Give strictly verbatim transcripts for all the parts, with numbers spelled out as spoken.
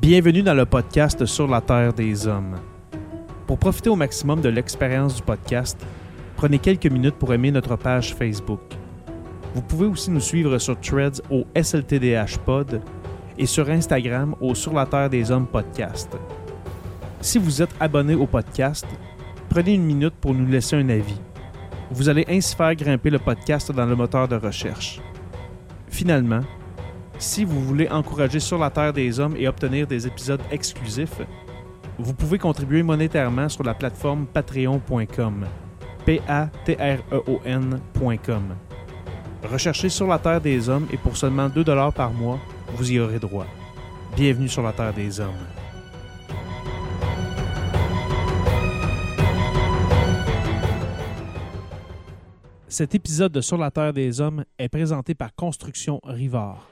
Bienvenue dans le podcast Sur la Terre des Hommes. Pour profiter au maximum de l'expérience du podcast, prenez quelques minutes pour aimer notre page Facebook. Vous pouvez aussi nous suivre sur Threads au S L T D H Pod et sur Instagram au Sur la Terre des Hommes podcast. Si vous êtes abonné au podcast, prenez une minute pour nous laisser un avis. Vous allez ainsi faire grimper le podcast dans le moteur de recherche. Finalement, si vous voulez encourager Sur la Terre des Hommes et obtenir des épisodes exclusifs, vous pouvez contribuer monétairement sur la plateforme patreon point com. P A T R E O N point com. Recherchez Sur la Terre des Hommes et pour seulement deux dollars par mois, vous y aurez droit. Bienvenue sur la Terre des Hommes. Cet épisode de Sur la Terre des Hommes est présenté par Construction Rivard.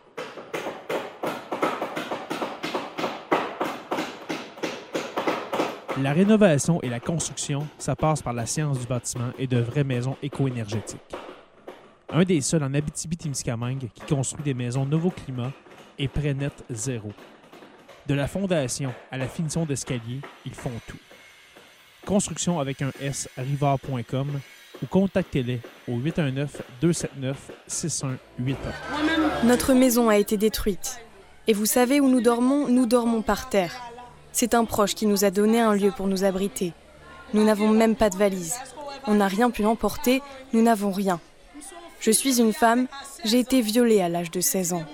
La rénovation et la construction, ça passe par la science du bâtiment et de vraies maisons éco-énergétiques. Un des seuls en Abitibi-Témiscamingue qui construit des maisons Novoclimat et Prénet Zéro. De la fondation à la finition d'escalier, ils font tout. Construction avec un S, rivard point com ou contactez-les au huit un neuf, deux sept neuf, six un huit un. Notre maison a été détruite. Et vous savez où nous dormons ? Nous dormons par terre. C'est un proche qui nous a donné un lieu pour nous abriter. Nous n'avons même pas de valise. On n'a rien pu emporter, nous n'avons rien. Je suis une femme, j'ai été violée à l'âge de seize ans.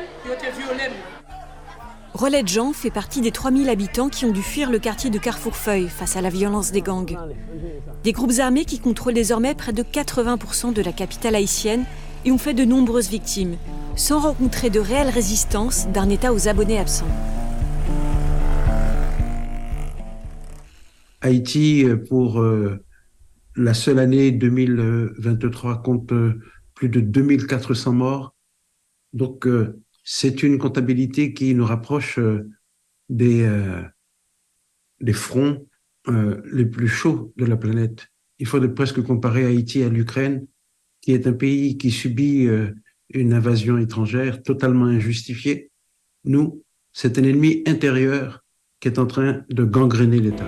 Rolette Jean fait partie des trois mille habitants qui ont dû fuir le quartier de Carrefour-Feuille face à la violence des gangs. Des groupes armés qui contrôlent désormais près de quatre-vingts pour cent de la capitale haïtienne et ont fait de nombreuses victimes, sans rencontrer de réelle résistance d'un État aux abonnés absents. Haïti, pour euh, la seule année deux mille vingt-trois, compte euh, plus de deux mille quatre cents morts. Donc, euh, c'est une comptabilité qui nous rapproche euh, des, euh, des fronts euh, les plus chauds de la planète. Il faut de presque comparer Haïti à l'Ukraine, qui est un pays qui subit euh, une invasion étrangère totalement injustifiée. Nous, c'est un ennemi intérieur qui est en train de gangréner l'État.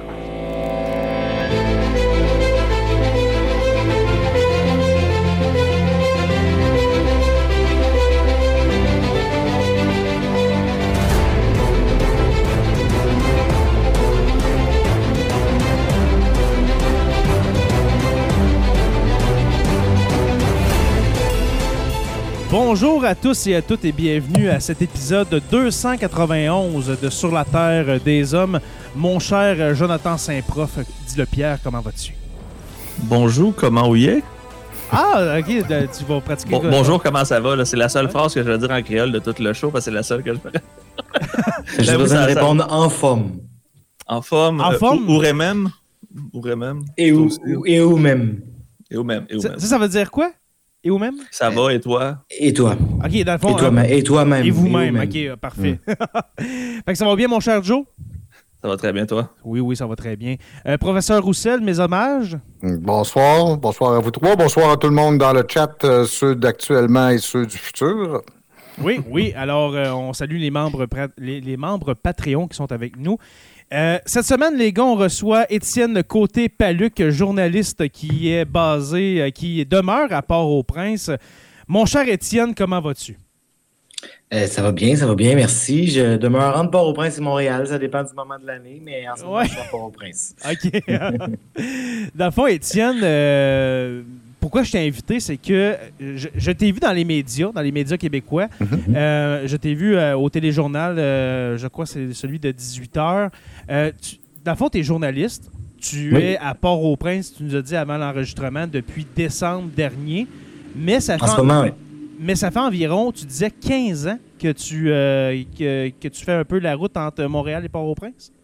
Bonjour à tous et à toutes et bienvenue à cet épisode deux cent quatre-vingt-onze de Sur la Terre des Hommes. Mon cher Jonathan Saint-Prof, dis-le Pierre, comment vas-tu? Bonjour, comment vous y Ah, ok, tu vas pratiquer... Bon, bonjour, comment ça va? Là? C'est la seule phrase que je vais dire en créole de tout le show, parce que c'est la seule que je ferai. Je vais en répondre en forme. En forme? En euh, forme? Ou même? Ou même? Et où, et où même? Et où même? Et où Ça, même? ça, ça veut dire quoi? Et vous-même? Ça va, et toi? Et toi? Ok, dans le fond... Et toi-même. Et toi-même. Et vous-même, et ok, euh, parfait. Mm. Fait que ça va bien, mon cher Joe? Ça va très bien, toi? Oui, oui, ça va très bien. Euh, professeur Roussel, mes hommages? Bonsoir. Bonsoir à vous trois. Bonsoir à tout le monde dans le chat, euh, ceux d'actuellement et ceux du futur. Oui, oui. Alors, euh, on salue les membres, les, les membres Patreon qui sont avec nous. Euh, cette semaine, les gars, on reçoit Étienne Côté-Paluc, journaliste qui est basé, euh, qui demeure à Port-au-Prince. Mon cher Étienne, comment vas-tu? Euh, ça va bien, ça va bien, merci. Je demeure entre Port-au-Prince et Montréal, ça dépend du moment de l'année, mais en ce moment, ouais. Je suis à Port-au-Prince. OK. Dans le fond, Étienne, euh, pourquoi je t'ai invité, c'est que je, je t'ai vu dans les médias, dans les médias québécois. Mm-hmm. Euh, je t'ai vu euh, au téléjournal, euh, je crois que c'est celui de dix-huit heures. Euh, tu, dans le fond, tu es journaliste. Tu oui. es à Port-au-Prince, tu nous as dit avant l'enregistrement, depuis décembre dernier. Mais ça fait, en ce moment, oui. Mais ça fait environ, tu disais, quinze ans que tu, euh, que, que tu fais un peu la route entre Montréal et Port-au-Prince?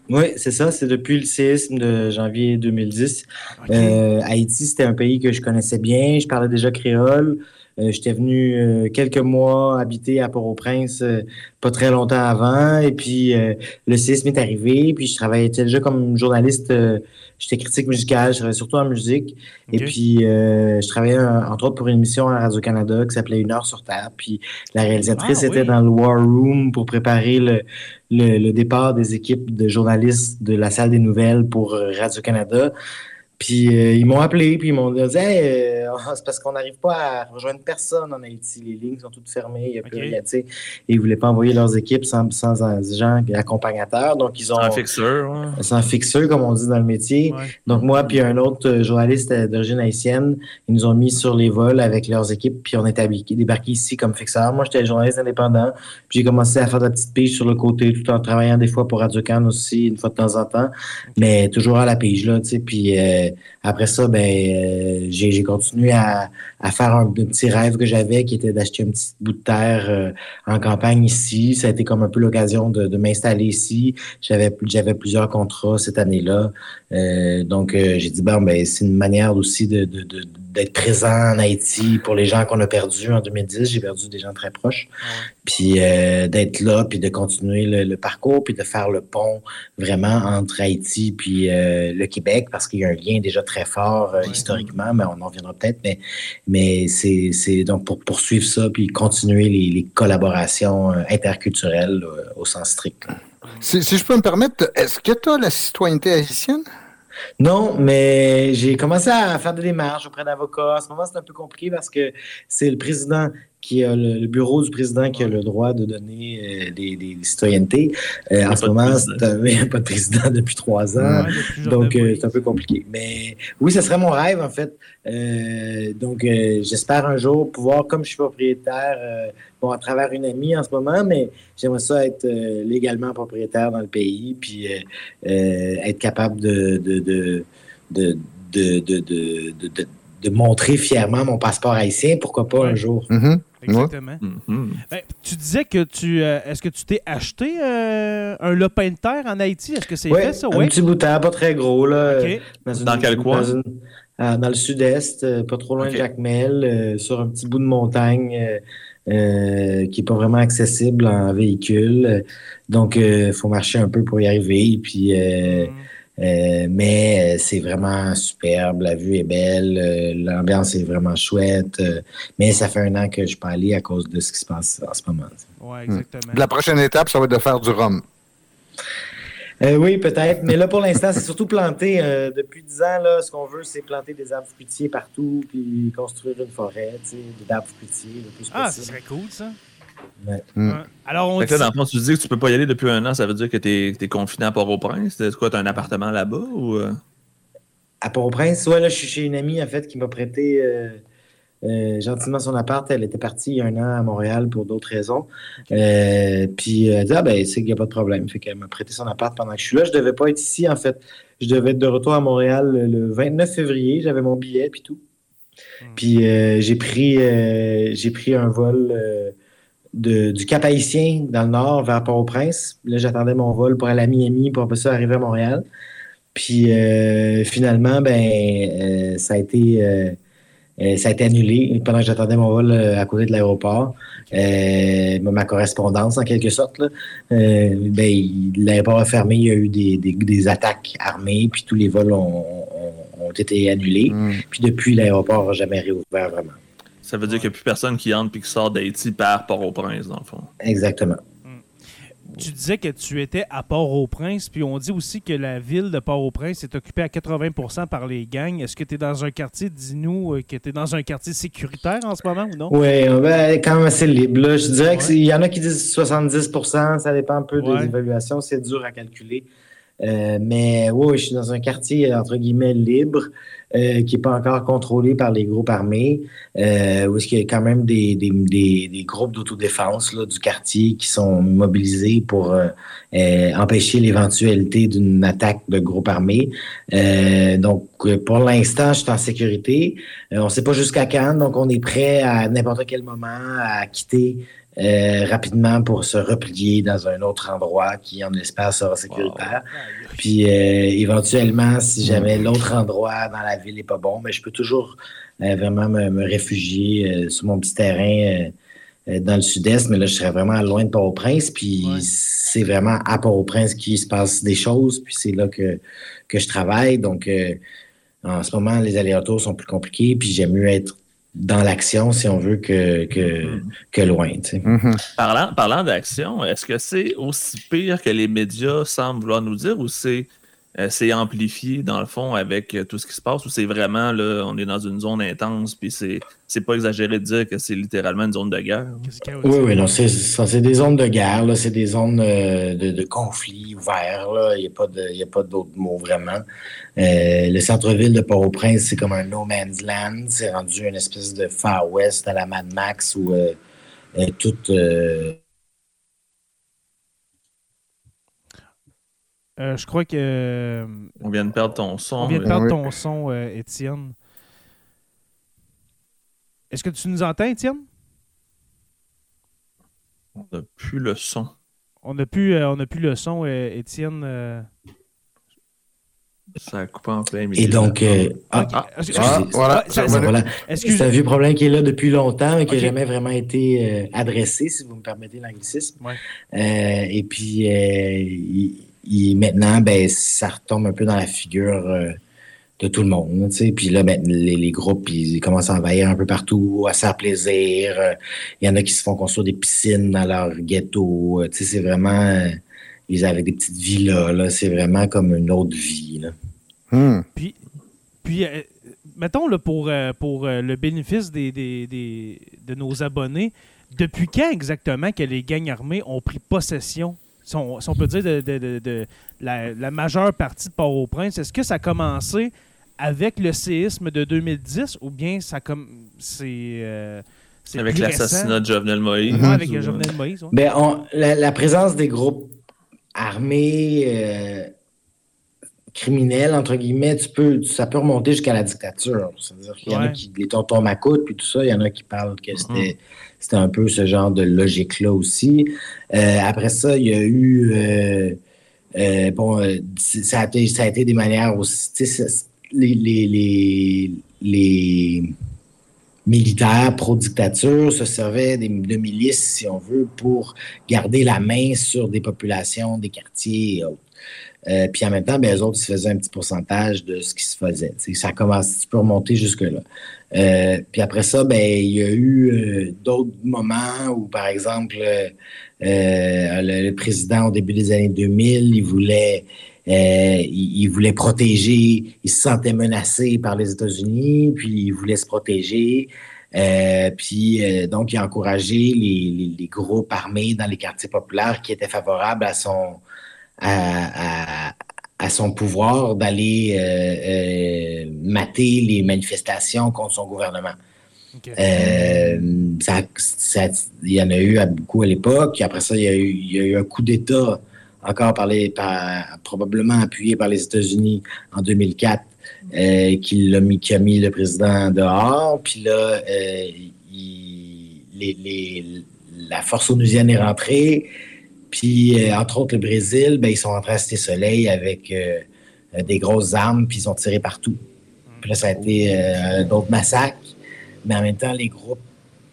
Oui, c'est ça. C'est depuis le séisme de janvier deux mille dix. Okay. Euh, Haïti, c'était un pays que je connaissais bien. Je parlais déjà créole. Euh, j'étais venu euh, quelques mois habiter à Port-au-Prince euh, pas très longtemps avant. Et puis, euh, le séisme est arrivé. Puis, je travaillais déjà comme journaliste. Euh, j'étais critique musicale. Je travaillais surtout en musique. Okay. Et puis, euh, je travaillais, entre autres, pour une émission à Radio-Canada qui s'appelait Une heure sur Terre. Puis, la réalisatrice ah, était oui. dans le War Room pour préparer le, le, le départ des équipes de journalistes de la salle des nouvelles pour Radio-Canada. Puis euh, ils m'ont appelé, puis ils m'ont dit hey, euh, c'est parce qu'on n'arrive pas à rejoindre personne en Haïti. Les lignes sont toutes fermées, il n'y a plus okay. rien, tu sais. Et ils ne voulaient pas envoyer leurs équipes sans, sans gens accompagnateurs. Donc, ils ont. Sans fixeur, ouais. Sans fixeur, comme on dit dans le métier. Ouais. Donc, moi, puis un autre journaliste d'origine haïtienne, ils nous ont mis sur les vols avec leurs équipes, puis on est débarqué ici comme fixeur. Moi, j'étais journaliste indépendant, puis j'ai commencé à faire de la petite pige sur le côté, tout en travaillant des fois pour Radio-Can aussi, une fois de temps en temps, okay. mais toujours à la pige, là, tu sais. Puis euh, après ça, ben, euh, j'ai, j'ai continué à, à faire un, un petit rêve que j'avais, qui était d'acheter un petit bout de terre euh, en campagne ici. Ça a été comme un peu l'occasion de, de m'installer ici. J'avais, j'avais plusieurs contrats cette année-là. Euh, donc, euh, j'ai dit, bon, ben, c'est une manière aussi de, de, de, d'être présent en Haïti pour les gens qu'on a perdus en deux mille dix. J'ai perdu des gens très proches. Ouais. Puis euh, d'être là, puis de continuer le, le parcours, puis de faire le pont vraiment entre Haïti puis euh, le Québec, parce qu'il y a un lien déjà très fort euh, ouais. historiquement, mais on en reviendra peut-être. Mais, mais c'est, c'est donc pour poursuivre ça, puis continuer les, les collaborations euh, interculturelles euh, au sens strict. Si, si je peux me permettre, est-ce que tu as la citoyenneté haïtienne? Non, mais j'ai commencé à faire des démarches auprès d'avocats. En ce moment, c'est un peu compliqué parce que c'est le président qui a le, le bureau du président qui a le droit de donner euh, des, des citoyennetés. Euh, en ce moment, il n'y a pas de président depuis trois ans, ouais, donc euh, c'est un peu compliqué. Mais oui, ce serait mon rêve, en fait. Euh, donc, euh, j'espère un jour pouvoir, comme je suis propriétaire, euh, bon, à travers une amie en ce moment, mais j'aimerais ça être euh, légalement propriétaire dans le pays, puis euh, euh, être capable de, de, de, de, de, de, de, de, de de montrer fièrement mon passeport haïtien, pourquoi pas un jour. Mm-hmm. Exactement. Mm-hmm. Ben, tu disais que tu... Euh, est-ce que tu t'es acheté euh, un lopin de terre en Haïti? Est-ce que c'est ouais, fait, ça? Un ouais, petit bout de terre, pas très gros, là. Okay. Dans, une, dans quel coin? Dans, une, euh, dans le sud-est, euh, pas trop loin okay. de Jacmel, euh, sur un petit bout de montagne euh, euh, qui n'est pas vraiment accessible en véhicule. Donc, il euh, faut marcher un peu pour y arriver. Puis... Euh, mm. Euh, mais euh, c'est vraiment superbe, la vue est belle, euh, l'ambiance est vraiment chouette, euh, mais ça fait un an que je peux aller à cause de ce qui se passe en ce moment. Oui, exactement. Mmh. La prochaine étape, ça va être de faire du rhum. Euh, oui, peut-être, mais là, pour l'instant, c'est surtout planter. Euh, depuis dix ans, là, ce qu'on veut, c'est planter des arbres fruitiers partout, puis construire une forêt, tu sais, des arbres fruitiers le plus ah, possible. Ah, ça serait cool, ça. Ouais. Mm. Alors, on fait que là, dans le fond, tu dis que tu peux pas y aller depuis un an, ça veut dire que tu es confiné à Port-au-Prince. C'est quoi, tu as un appartement là-bas ou... À Port-au-Prince, ouais, là, je suis chez une amie, en fait, qui m'a prêté euh, euh, gentiment son appart. Elle était partie il y a un an à Montréal pour d'autres raisons. Okay. Euh, puis elle dit, ah ben, c'est qu'il n'y a pas de problème. Fait qu'elle m'a prêté son appart pendant que je suis là. Je devais pas être ici, en fait. Je devais être de retour à Montréal le vingt-neuf février. J'avais mon billet, puis tout. Mm. Puis euh, j'ai pris, euh, j'ai pris un vol... Euh, De, du Cap-Haïtien dans le nord vers Port-au-Prince. Là, j'attendais mon vol pour aller à Miami pour après ça arriver à Montréal. Puis euh, finalement, ben euh, ça a été euh, euh, ça a été annulé pendant que j'attendais mon vol euh, à côté de l'aéroport. Euh, ma correspondance, en quelque sorte. Là. Euh, ben, l'aéroport a fermé, il y a eu des, des, des attaques armées, puis tous les vols ont, ont, ont été annulés. Mm. Puis depuis, l'aéroport n'a jamais réouvert vraiment. Ça veut dire qu'il n'y a plus personne qui entre et qui sort d'Haïti par Port-au-Prince, dans le fond. Exactement. Hum. Tu disais que tu étais à Port-au-Prince, puis on dit aussi que la ville de Port-au-Prince est occupée à quatre-vingts pour cent par les gangs. Est-ce que tu es dans un quartier, dis-nous, que tu es dans un quartier sécuritaire en ce moment ou non? Oui, ben, quand même assez libre. Là. Je dirais ouais. qu'il y en a qui disent soixante-dix pour cent, ça dépend un peu ouais. des évaluations, c'est dur à calculer. Euh, mais oui, je suis dans un quartier, entre guillemets, libre, euh, qui n'est pas encore contrôlé par les groupes armés, euh, où il y a quand même des, des, des, des groupes d'autodéfense là, du quartier qui sont mobilisés pour euh, euh, empêcher l'éventualité d'une attaque de groupes armés. Euh, donc, pour l'instant, je suis en sécurité. Euh, on ne sait pas jusqu'à quand, donc on est prêt à n'importe quel moment à quitter euh, rapidement pour se replier dans un autre endroit qui, on espère, sera sécuritaire. Wow. Puis euh, éventuellement, si jamais l'autre endroit dans la ville n'est pas bon, mais je peux toujours euh, vraiment me, me réfugier euh, sur mon petit terrain euh, dans le sud-est, mais là, je serais vraiment loin de Port-au-Prince, puis ouais. c'est vraiment à Port-au-Prince qu'il se passe des choses, puis c'est là que, que je travaille. Donc, euh, en ce moment, les allers-retours sont plus compliqués, puis j'aime mieux être dans l'action, si on veut, que, que, mm-hmm. que loin. Tu sais. Mm-hmm. Parlant, parlant d'action, est-ce que c'est aussi pire que les médias semblent vouloir nous dire, ou c'est Euh, c'est amplifié, dans le fond, avec euh, tout ce qui se passe, ou c'est vraiment, là, on est dans une zone intense, puis c'est, c'est pas exagéré de dire que c'est littéralement une zone de guerre? Oui, oui, non, c'est, ça, c'est des zones de guerre, là, c'est des zones euh, de, de conflit ouverts, là, il n'y a pas de, il y a pas d'autres mots, vraiment. Euh, le centre-ville de Port-au-Prince, c'est comme un no man's land, c'est rendu une espèce de Far West à la Mad Max, où euh, euh, tout... Euh, Euh, je crois que... Euh, on vient de perdre ton son. On vient de perdre oui. ton son, euh, Étienne. Est-ce que tu nous entends, Étienne? On n'a plus le son. On n'a plus, euh, on n'a plus le son, euh, Étienne. Euh... Ça a coupé en plein milieu. Et donc... Euh, ah, okay. ah, ah, voilà. Ah, ça, ça, voilà. C'est un vieux problème qui est là depuis longtemps et qui n'a okay. jamais vraiment été euh, adressé, si vous me permettez l'anglicisme. Ouais. Euh, et puis... Euh, il, Et maintenant, ben, ça retombe un peu dans la figure euh, de tout le monde. T'sais. Puis là, ben, les, les groupes, ils commencent à envahir un peu partout, à se faire plaisir. Il euh, y en a qui se font construire des piscines dans leur ghetto. T'sais, c'est vraiment... Euh, ils avec des petites villas, là. C'est vraiment comme une autre vie. Là. Hmm. Puis, puis euh, mettons, là, pour, euh, pour euh, le bénéfice des, des, des, de nos abonnés, depuis quand exactement que les gangs armés ont pris possession? Si on, si on peut dire de, de, de, de la, la majeure partie de Port-au-Prince, est-ce que ça a commencé avec le séisme de deux mille dix ou bien ça comme c'est, euh, c'est avec l'assassinat de Jovenel Moïse? Ouais, avec ou... Jovenel Moïse. Ouais. Ben, on, la, la présence des groupes armés euh, criminels, entre guillemets, tu peux, ça peut remonter jusqu'à la dictature. C'est-à-dire qu'il y en ouais. a qui, les tontons Macoute, puis tout ça, il y en a qui parlent que c'était... Mm. C'était un peu ce genre de logique-là aussi. Euh, après ça, il y a eu... Euh, euh, bon, euh, ça, a été, ça a été des manières aussi... Ça, les, les, les, les militaires pro-dictature se servaient des, de milices, si on veut, pour garder la main sur des populations, des quartiers et autres. Euh, puis en même temps, ben, eux autres, ils se faisaient un petit pourcentage de ce qui se faisait. T'sais, ça commence, tu peux remonter jusque-là. Euh, puis après ça, ben, il y a eu euh, d'autres moments où, par exemple, euh, le, le président, au début des années deux mille, il voulait, euh, il, il voulait protéger, il se sentait menacé par les États-Unis, puis il voulait se protéger. Euh, puis euh, donc, il a encouragé les, les, les groupes armés dans les quartiers populaires qui étaient favorables à son... À, à, à son pouvoir d'aller euh, euh, mater les manifestations contre son gouvernement. Okay. Euh, ça, ça, il y en a eu à beaucoup à l'époque. Après ça, il y a eu, il y a eu un coup d'État, encore par les, par, probablement appuyé par les États-Unis en deux mille quatre, euh, qui, l'a mis, qui a mis le président dehors. Puis là, euh, il, les, les, la force onusienne est rentrée. Puis, euh, entre autres, le Brésil, ben, ils sont rentrés à Cité-Soleil avec euh, des grosses armes, puis ils ont tiré partout. Puis là, ça a été euh, d'autres massacres. Mais en même temps, les groupes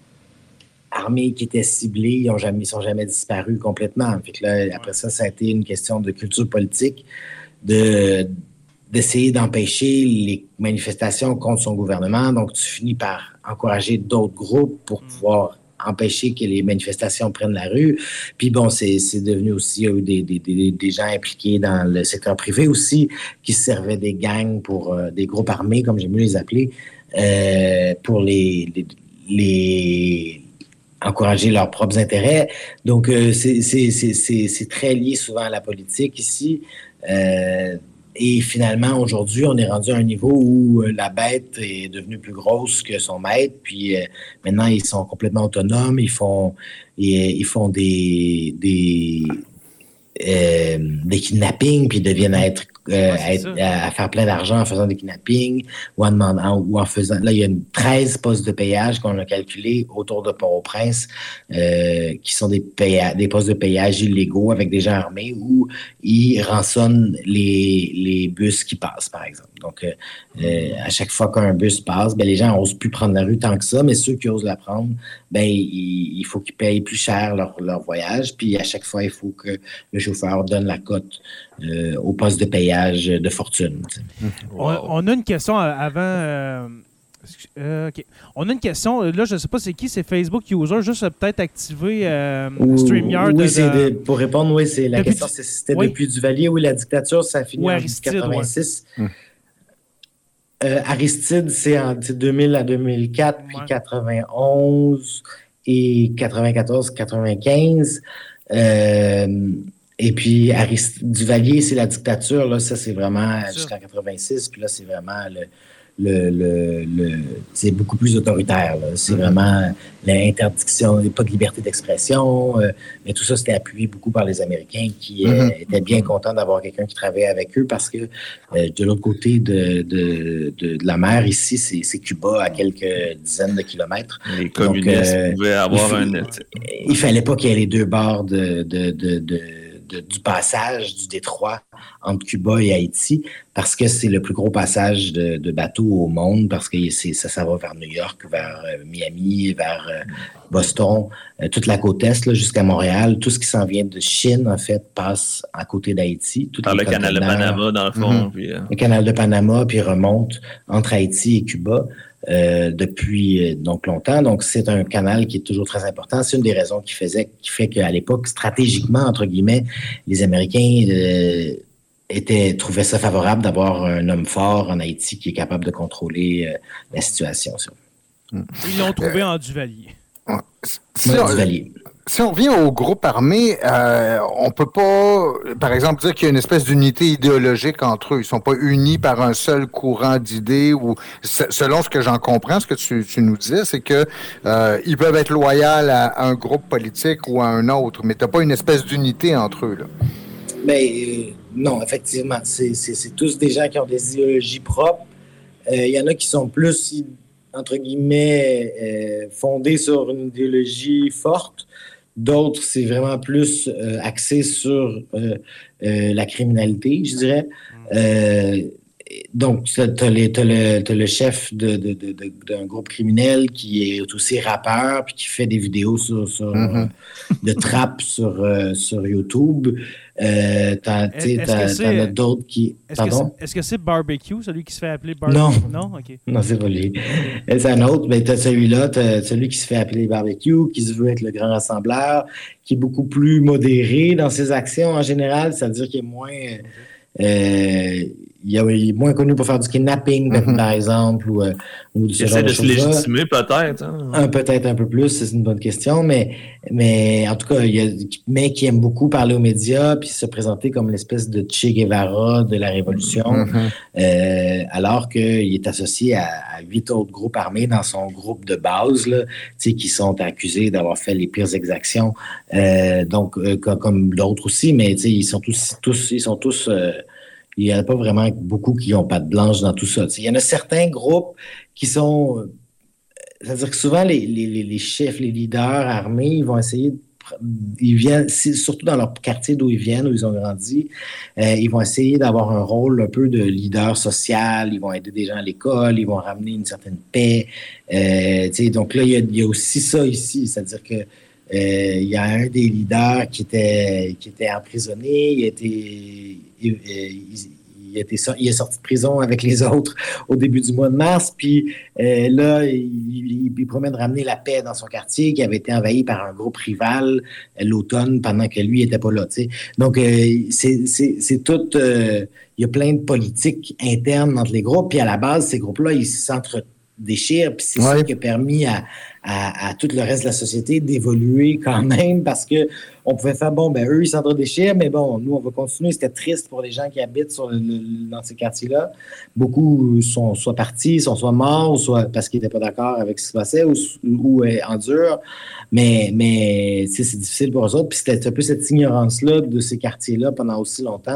armés qui étaient ciblés, ils ne sont jamais disparus complètement. Fait que là, après ça, ça a été une question de culture politique, de, d'essayer d'empêcher les manifestations contre son gouvernement. Donc, tu finis par encourager d'autres groupes pour pouvoir empêcher que les manifestations prennent la rue. Puis bon, c'est, c'est devenu aussi, il y a eu des, des, des, des gens impliqués dans le secteur privé aussi qui se servaient des gangs pour euh, des groupes armés, comme j'aime mieux les appeler, euh, pour les, les, les encourager leurs propres intérêts. Donc, euh, c'est, c'est, c'est, c'est, c'est très lié souvent à la politique ici. Euh, Et finalement, aujourd'hui, on est rendu à un niveau où la bête est devenue plus grosse que son maître. Puis euh, maintenant, ils sont complètement autonomes. Ils font, ils, ils font des, des, euh, des kidnappings, puis ils deviennent être euh, ouais, à, être, à, à faire plein d'argent en faisant des kidnappings ou en demandant ou en faisant. Là, il y a une treize postes de payage qu'on a calculés autour de Port-au-Prince, euh, qui sont des, paya- des postes de payage illégaux avec des gens armés où ils rançonnent les, les bus qui passent, par exemple. Donc, euh, euh, à chaque fois qu'un bus passe, ben, les gens n'osent plus prendre la rue tant que ça, mais ceux qui osent la prendre, ben, il, il faut qu'ils payent plus cher leur, leur voyage. Puis, à chaque fois, il faut que le chauffeur donne la cote euh, au poste de payage de fortune. Wow. On, on a une question avant... Euh... Euh, okay. On a une question. Là, je ne sais pas c'est qui, c'est Facebook User. Juste peut-être activer euh, StreamYard. Oui, de, c'est de, pour répondre, oui, c'est la depuis question, c'est, c'était oui. depuis Duvalier. Oui, la dictature, ça a fini oui, en Aristide, quatre-vingt-six. Ouais. Euh, Aristide, c'est en deux mille à deux mille quatre, puis ouais. quatre-vingt-onze et quatre-vingt-quatorze quatre-vingt-quinze. Euh, et puis Aristide Duvalier, c'est la dictature. Là, ça, c'est vraiment jusqu'en quatre-vingt-six. Puis là, c'est vraiment le... Le, le, le, c'est beaucoup plus autoritaire. Là. C'est mm-hmm. vraiment l'interdiction, pas de liberté d'expression. Euh, mais tout ça, c'était appuyé beaucoup par les Américains qui euh, mm-hmm. étaient bien contents d'avoir quelqu'un qui travaillait avec eux parce que euh, de l'autre côté de, de, de, de la mer, ici, c'est, c'est Cuba à quelques dizaines de kilomètres. Les communistes Donc, euh, pouvaient avoir il, un... Il fallait pas qu'il y ait les deux bords de... de, de, de De, du passage du détroit entre Cuba et Haïti, parce que c'est le plus gros passage de, de bateaux au monde, parce que c'est, ça, ça va vers New York, vers euh, Miami, vers euh, Boston, euh, toute la côte est là, jusqu'à Montréal. Tout ce qui s'en vient de Chine, en fait, passe à côté d'Haïti. Par le canal de Panama, dans le fond. Mm-hmm. Puis, euh... Le canal de Panama, puis remonte entre Haïti et Cuba. Euh, depuis euh, donc longtemps. Donc, c'est un canal qui est toujours très important. C'est une des raisons qui faisait, qui fait qu'à l'époque, stratégiquement, entre guillemets, les Américains euh, étaient, trouvaient ça favorable d'avoir un homme fort en Haïti qui est capable de contrôler euh, la situation. Ça. Ils l'ont trouvé en Duvalier. Si on, si on revient au groupe armé, euh, on peut pas, par exemple, dire qu'il y a une espèce d'unité idéologique entre eux. Ils sont pas unis par un seul courant d'idées ou, selon ce que j'en comprends, ce que tu, tu nous disais, c'est que euh, ils peuvent être loyaux à un groupe politique ou à un autre, mais t'as pas une espèce d'unité entre eux, là. Ben, euh, non, effectivement. C'est, c'est, c'est tous des gens qui ont des idéologies propres. Il euh, y en a qui sont plus, entre guillemets, euh, fondés sur une idéologie forte. D'autres, c'est vraiment plus euh, axé sur euh, euh, la criminalité, je dirais. Euh, donc, tu as, le, t'as le, t'as le chef de, de, de, de, d'un groupe criminel qui est aussi rappeur puis qui fait des vidéos sur, sur, mm-hmm. euh, de trap sur, euh, sur YouTube. Euh, t'as, est-ce t'as, t'en as d'autres qui... Est-ce Pardon? Que c'est, est-ce que c'est Barbecue, celui qui se fait appeler Barbecue? Non. Non? OK. Non, c'est pas lui. C'est un autre. Ben, t'as celui-là, t'as celui qui se fait appeler Barbecue, qui se veut être le grand rassembleur, qui est beaucoup plus modéré dans ses actions en général, c'est-à-dire qu'il est moins... Euh, il est moins connu pour faire du kidnapping, mm-hmm. par exemple, ou, ou ce genre de choses. Il essaie de se légitimer, peut-être. Hein? Un, peut-être un peu plus, c'est une bonne question, mais, mais en tout cas, il y a mais qui aime beaucoup parler aux médias puis se présenter comme l'espèce de Che Guevara de la Révolution, mm-hmm. euh, alors qu'il est associé à, à huit autres groupes armés dans son groupe de base, là, qui sont accusés d'avoir fait les pires exactions, euh, donc euh, comme d'autres aussi, mais ils sont tous, tous, ils sont tous euh, il n'y en a pas vraiment beaucoup qui n'ont pas de blanche dans tout ça. T'sais. Il y en a certains groupes qui sont... C'est-à-dire que souvent, les, les, les chefs, les leaders armés, ils vont essayer... De, ils viennent, surtout dans leur quartier d'où ils viennent, où ils ont grandi, euh, ils vont essayer d'avoir un rôle un peu de leader social, ils vont aider des gens à l'école, ils vont ramener une certaine paix. Euh, donc là, il y, a, il y a aussi ça ici. C'est-à-dire que euh, il y a un des leaders qui était, qui était emprisonné, il a été... Il, il, il, était, il est sorti de prison avec les autres au début du mois de mars, puis euh, là, il, il, il promet de ramener la paix dans son quartier qui avait été envahi par un groupe rival euh, l'automne pendant que lui n'était pas là. T'sais. Donc, euh, c'est, c'est, c'est tout... Euh, il y a plein de politiques internes entre les groupes, puis à la base, ces groupes-là, ils s'entre-déchirent, puis c'est ouais. ça qui a permis à, à, à tout le reste de la société d'évoluer quand même, parce que on pouvait faire, bon, ben eux, ils s'entre-déchirent, mais bon, nous, on va continuer. C'était triste pour les gens qui habitent sur le, le, dans ces quartiers-là. Beaucoup sont soit partis, sont soit morts, soit parce qu'ils n'étaient pas d'accord avec ce qui se passait, ou, ou euh, endurent. Mais, mais c'est difficile pour eux autres. Puis c'était un peu cette ignorance-là de ces quartiers-là pendant aussi longtemps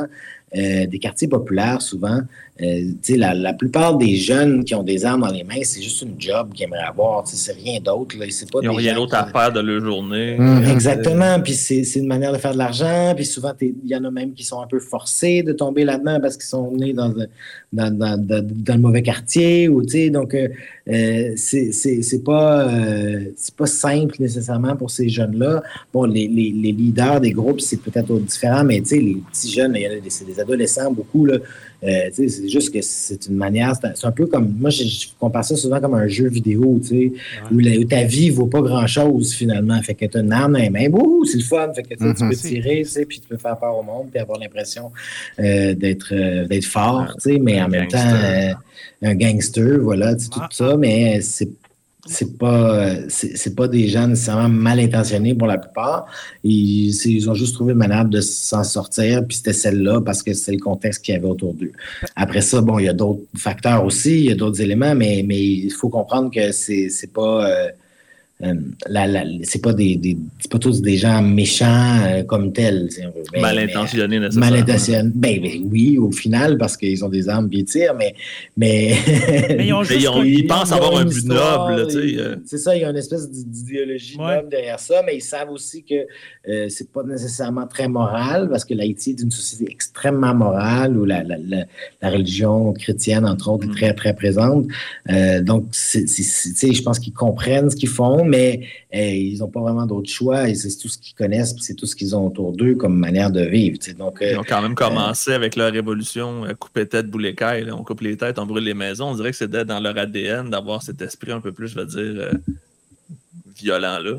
euh, des quartiers populaires, souvent, euh, la, la plupart des jeunes qui ont des armes dans les mains, c'est juste une job qu'ils aimeraient avoir. C'est rien d'autre. Là. C'est pas Ils n'ont rien d'autre à faire de leur journée. Mmh, exactement. Puis c'est, c'est une manière de faire de l'argent. Puis souvent, il y en a même qui sont un peu forcés de tomber là-dedans parce qu'ils sont nés dans, dans, dans, dans, dans le mauvais quartier. Ou, donc, euh, c'est, c'est, c'est, pas, euh, c'est pas simple nécessairement pour ces jeunes-là. Bon, les, les, les leaders des groupes, c'est peut-être différent, mais les petits jeunes, il y en a des, c'est des adolescents beaucoup, là. Euh, c'est juste que c'est une manière, c'est un, c'est un peu comme, moi je, je compare ça souvent comme un jeu vidéo, tu sais, ouais. où, la, où ta vie vaut pas grand-chose finalement, fait que tu as une arme dans les mains, ouh, c'est le fun, fait que mm-hmm. tu peux tirer, tu sais, puis tu peux faire peur au monde, puis avoir l'impression euh, d'être, euh, d'être fort, tu sais, mais en même temps, euh, un gangster, voilà, tu sais, tout ah. ça, mais c'est c'est pas c'est, c'est pas des gens nécessairement mal intentionnés pour la plupart. Ils, ils ont juste trouvé une manière de s'en sortir, puis c'était celle-là parce que c'est le contexte qu'il y avait autour d'eux. Après ça, bon, il y a d'autres facteurs aussi, il y a d'autres éléments, mais, mais il faut comprendre que c'est, c'est pas euh, euh, la, la, c'est pas des, des c'est pas tous des gens méchants euh, comme tels. Ben, mal intentionnés, nécessairement. Mal intentionnés. Ben, ben oui, au final, parce qu'ils ont des armes et ils tirent, mais mais, mais ils, ont juste ils, ont, ils pensent avoir un but noble. Tu sais, euh... C'est ça, il y a une espèce d'idéologie ouais. noble derrière ça, mais ils savent aussi que euh, c'est pas nécessairement très moral, parce que l'Haïti est une société extrêmement morale où la, la, la, la religion chrétienne, entre autres, est très, très présente. Euh, donc, c'est, c'est, c'est, je pense qu'ils comprennent ce qu'ils font, mais euh, ils n'ont pas vraiment d'autre choix et c'est tout ce qu'ils connaissent, puis c'est tout ce qu'ils ont autour d'eux comme manière de vivre. Donc, euh, ils ont quand même commencé euh, avec leur révolution euh, couper tête, bouler caille. On coupe les têtes, on brûle les maisons. On dirait que c'était dans leur A D N d'avoir cet esprit un peu plus, je vais dire, euh, violent-là.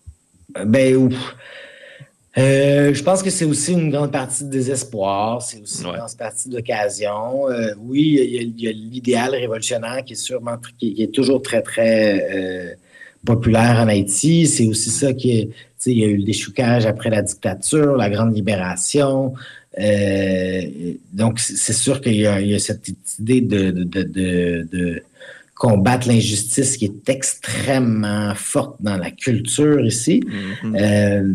Ben, ouf. Euh, je pense que c'est aussi une grande partie de désespoir, c'est aussi ouais. une grande partie d'occasion. Euh, oui, il y, a, il y a l'idéal révolutionnaire qui est sûrement qui, qui est toujours très, très euh, populaire en Haïti. C'est aussi ça qui est, tu sais, il y a eu le déchoucage après la dictature, la grande libération. Euh, donc, c'est sûr qu'il y a, il y a cette idée de, de, de, de, de combattre l'injustice qui est extrêmement forte dans la culture ici. Mm-hmm. Euh,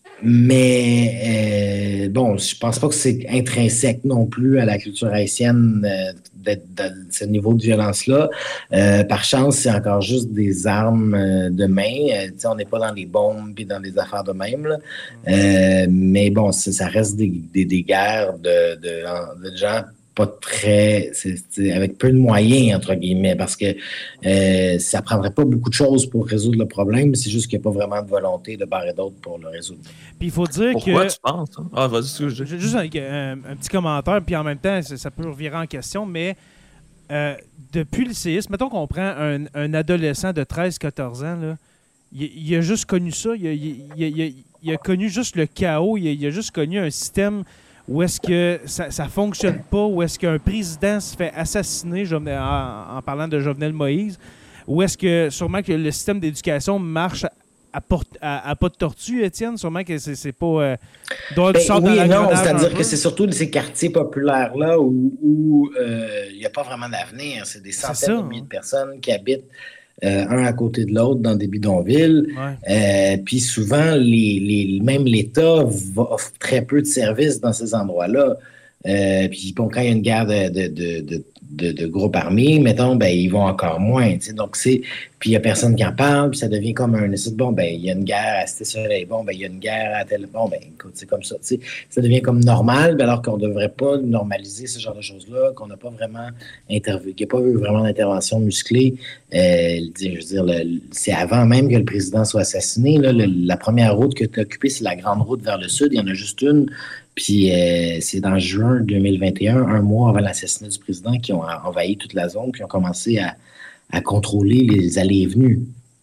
Mais, euh, bon, je pense pas que c'est intrinsèque non plus à la culture haïtienne euh, d'être dans ce niveau de violence-là. Euh, par chance, c'est encore juste des armes euh, de main. Euh, on n'est pas dans les bombes et dans des affaires de même. Là. Euh, mais bon, ça, ça reste des, des, des guerres de, de, de gens pas très, c'est, c'est avec peu de moyens, entre guillemets, parce que euh, ça prendrait pas beaucoup de choses pour résoudre le problème, mais c'est juste qu'il n'y a pas vraiment de volonté de part et d'autre pour le résoudre. Puis il faut dire Pourquoi que... tu penses? Hein? Ah, vas-y, ce que je dis. Juste un, un, un petit commentaire, puis en même temps, ça, ça peut revirer en question, mais euh, depuis le séisme, mettons qu'on prend un, un adolescent de treize quatorze ans, là, il, il a juste connu ça, il a, il, il, il, il a connu juste le chaos, il a, il a juste connu un système où est-ce que ça ne fonctionne pas, où est-ce qu'un président se fait assassiner, en, en parlant de Jovenel Moïse, où est-ce que sûrement que le système d'éducation marche à, porte, à, à pas de tortue, Étienne, sûrement que c'est, c'est pas... Euh, doit ben, sorte oui de et non, c'est-à-dire que c'est surtout ces quartiers populaires-là où il euh, n'y a pas vraiment d'avenir. C'est des centaines c'est ça, de milliers hein. de personnes qui habitent Euh, un à côté de l'autre dans des bidonvilles. Ouais. Euh, puis souvent, les, les, même l'État va, offre très peu de services dans ces endroits-là. Euh, puis bon, quand il y a une guerre de, de, de, de, de, de groupes armés, mettons, ben ils vont encore moins. T'sais. Donc, c'est. Puis il n'y a personne qui en parle, puis ça devient comme un. Bon, ben il y a une guerre à Cité-Soleil. Bon, ben il y a une guerre à tel. Bon, ben écoute, c'est comme ça. T'sais. Ça devient comme normal, alors qu'on ne devrait pas normaliser ce genre de choses-là, qu'on n'a pas vraiment intervenu, qu'il n'y a pas eu vraiment d'intervention musclée. Euh, je veux dire, le, c'est avant même que le président soit assassiné. Là, le, la première route que tu as occupée, c'est la grande route vers le sud. Il y en a juste une. Puis euh, c'est en juin deux mille vingt et un, un mois avant l'assassinat du président, qui ont envahi toute la zone, puis ont commencé à, à contrôler les allées et venues.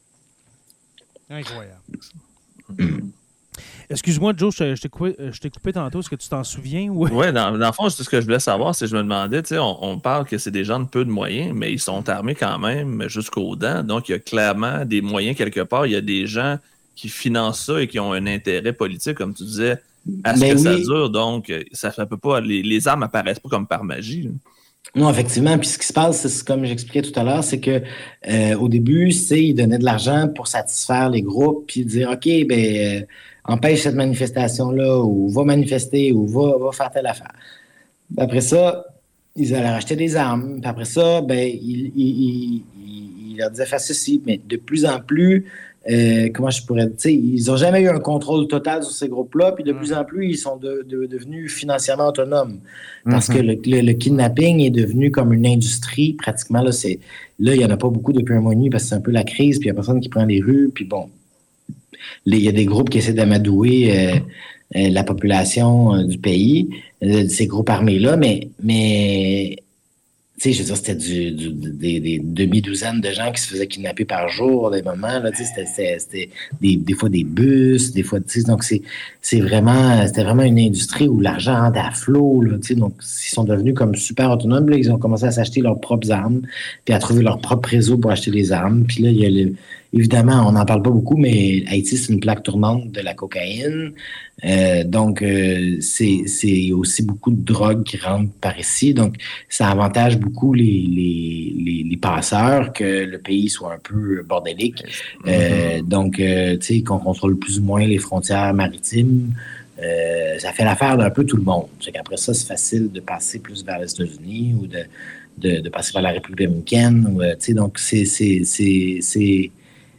Incroyable. Mm. Excuse-moi, Joe, je, je, t'ai coupé, je t'ai coupé tantôt. Est-ce que tu t'en souviens? Oui, ouais, dans, dans le fond, c'est ce que je voulais savoir. C'est que je me demandais, tu sais, on, on parle que c'est des gens de peu de moyens, mais ils sont armés quand même jusqu'aux dents. Donc, il y a clairement des moyens quelque part. Il y a des gens qui financent ça et qui ont un intérêt politique, comme tu disais, à ce mais que oui. ça dure. Donc, ça ne peut pas. Les, les armes n'apparaissent pas comme par magie. Là. Non, effectivement. Puis ce qui se passe, c'est comme j'expliquais tout à l'heure, c'est que euh, au début, c'est ils donnaient de l'argent pour satisfaire les groupes, puis dire OK, ben euh, empêche cette manifestation-là, ou va manifester, ou va, va faire telle affaire. Après ça, ils allaient racheter des armes. Puis après ça, ben, ils, ils, ils, ils leur disaient faire ceci. Mais de plus en plus, euh, comment je pourrais dire, ils n'ont jamais eu un contrôle total sur ces groupes-là. Puis de mmh. plus en plus, ils sont de, de, devenus financièrement autonomes. Parce mmh. que le, le, le kidnapping est devenu comme une industrie, pratiquement. Là, c'est, là, il n'y en a pas beaucoup depuis un mois et demi parce que c'est un peu la crise. Puis il n'y a personne qui prend les rues. Puis bon, il y a des groupes qui essaient d'amadouer euh, euh, la population euh, du pays, euh, ces groupes armés-là, mais, mais tu sais, je veux dire, c'était du, du, des, des demi-douzaines de gens qui se faisaient kidnapper par jour, des moments, là, tu sais, c'était, c'était, c'était des, des fois des bus, des fois, tu sais, donc c'est, c'est vraiment, c'était vraiment une industrie où l'argent rentre à flot, là, tu sais, donc ils sont devenus comme super autonomes, là, ils ont commencé à s'acheter leurs propres armes, puis à trouver leur propre réseau pour acheter des armes, puis là, il y a le évidemment, on n'en parle pas beaucoup, mais Haïti, c'est une plaque tournante de la cocaïne. Euh, donc, euh, c'est, c'est aussi beaucoup de drogue qui rentre par ici. Donc, ça avantage beaucoup les, les, les, les passeurs que le pays soit un peu bordélique. Euh, donc, euh, tu sais, qu'on contrôle plus ou moins les frontières maritimes. Euh, ça fait l'affaire d'un peu tout le monde. C'est qu'après ça, c'est facile de passer plus vers les États-Unis ou de, de, de passer vers la République dominicaine. Ou, tu sais, donc, c'est... c'est, c'est, c'est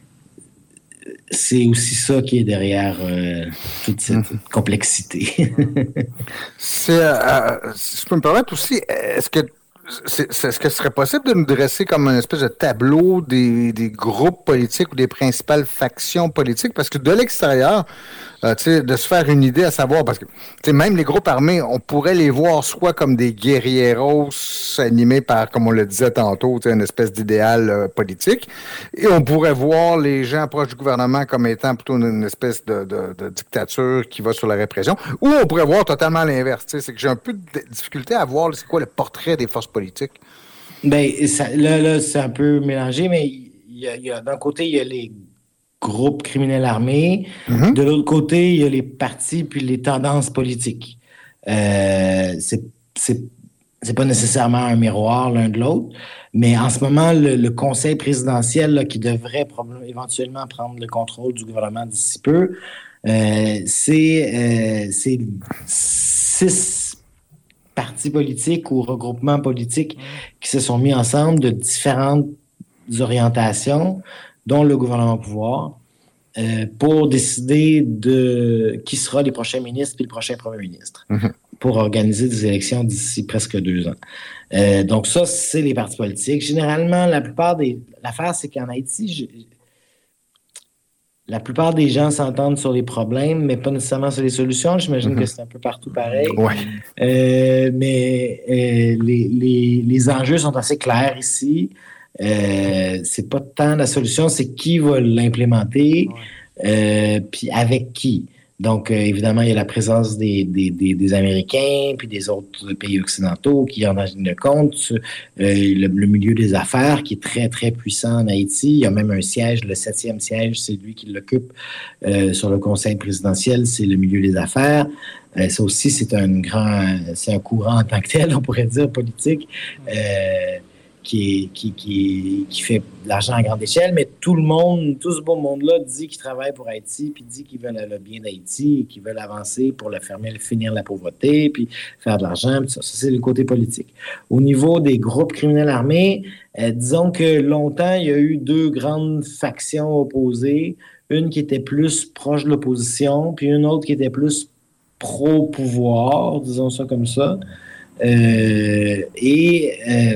C'est aussi ça qui est derrière euh, toute cette mmh. complexité. c'est, euh, si je peux me permettre aussi, est-ce que, c'est, est-ce que ce serait possible de nous dresser comme une espèce de tableau des, des groupes politiques ou des principales factions politiques? Parce que de l'extérieur, euh, tu sais, de se faire une idée à savoir, parce que tu sais, même les groupes armés, on pourrait les voir soit comme des guerrieros animés par, comme on le disait tantôt, tu sais, une espèce d'idéal euh, politique, et on pourrait voir les gens proches du gouvernement comme étant plutôt une, une espèce de, de, de dictature qui va sur la répression, ou on pourrait voir totalement l'inverse. Tu sais, c'est que j'ai un peu de difficulté à voir c'est quoi le portrait des forces politiques. Ben, ça, là, là, c'est un peu mélangé, mais il y a, il y a, d'un côté, il y a les groupes criminels armés. Mm-hmm. De l'autre côté, il y a les partis puis les tendances politiques. Euh, c'est, c'est, c'est pas nécessairement un miroir l'un de l'autre, mais en ce moment, le, le conseil présidentiel là, qui devrait probablement, éventuellement prendre le contrôle du gouvernement d'ici peu, euh, c'est, euh, c'est six partis politiques ou regroupements politiques qui se sont mis ensemble de différentes orientations, dont le gouvernement au pouvoir, euh, pour décider de qui sera les prochains ministres et le prochain premier ministre, mm-hmm. pour organiser des élections d'ici presque deux ans. Euh, donc ça, c'est les partis politiques. Généralement, la plupart des... L'affaire, c'est qu'en Haïti, je... la plupart des gens s'entendent sur les problèmes, mais pas nécessairement sur les solutions. J'imagine mm-hmm. que c'est un peu partout pareil. Ouais. Euh, mais euh, les, les, les enjeux sont assez clairs ici. Euh, c'est pas tant la solution, c'est qui va l'implémenter, ouais. euh, puis avec qui. Donc, euh, évidemment, il y a la présence des, des, des, des Américains, puis des autres pays occidentaux qui en ligne de compte. Euh, le, le milieu des affaires qui est très, très puissant en Haïti. Il y a même un siège, le septième siège, c'est lui qui l'occupe euh, sur le conseil présidentiel, c'est le milieu des affaires. Euh, ça aussi, c'est un grand, c'est un courant en tant que tel, on pourrait dire, politique. Euh, Qui, qui, qui, qui fait de l'argent à grande échelle, mais tout le monde, tout ce beau monde-là dit qu'il travaille pour Haïti, puis dit qu'ils veulent le bien d'Haïti, et qu'ils veulent avancer pour le fermer, finir la pauvreté, puis faire de l'argent, puis ça, ça c'est le côté politique. Au niveau des groupes criminels armés, euh, disons que longtemps, il y a eu deux grandes factions opposées, une qui était plus proche de l'opposition, puis une autre qui était plus pro-pouvoir, disons ça comme ça. Euh, et... Euh,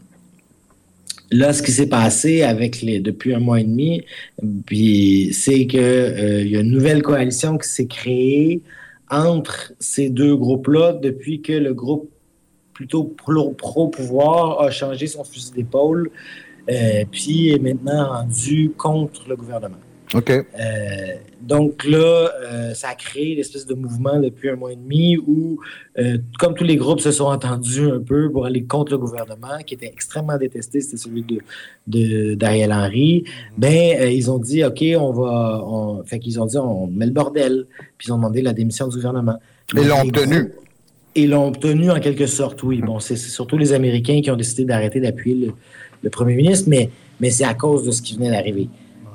Là, ce qui s'est passé avec les depuis un mois et demi, puis c'est que euh, il y a une nouvelle coalition qui s'est créée entre ces deux groupes-là depuis que le groupe plutôt pro-pouvoir a changé son fusil d'épaule, euh, puis est maintenant rendu contre le gouvernement. OK. Euh, donc là, euh, ça a créé l'espèce de mouvement depuis un mois et demi où, euh, comme tous les groupes se sont entendus un peu pour aller contre le gouvernement, qui était extrêmement détesté, c'était celui de, de, d'Ariel Henry, ben euh, ils ont dit, OK, on va... On... Fait qu'ils ont dit, on met le bordel. Puis ils ont demandé la démission du gouvernement. Ils l'ont obtenu. Ils l'ont obtenu en quelque sorte, oui. Bon, c'est, c'est surtout les Américains qui ont décidé d'arrêter d'appuyer le, le premier ministre, mais, mais c'est à cause de ce qui venait d'arriver.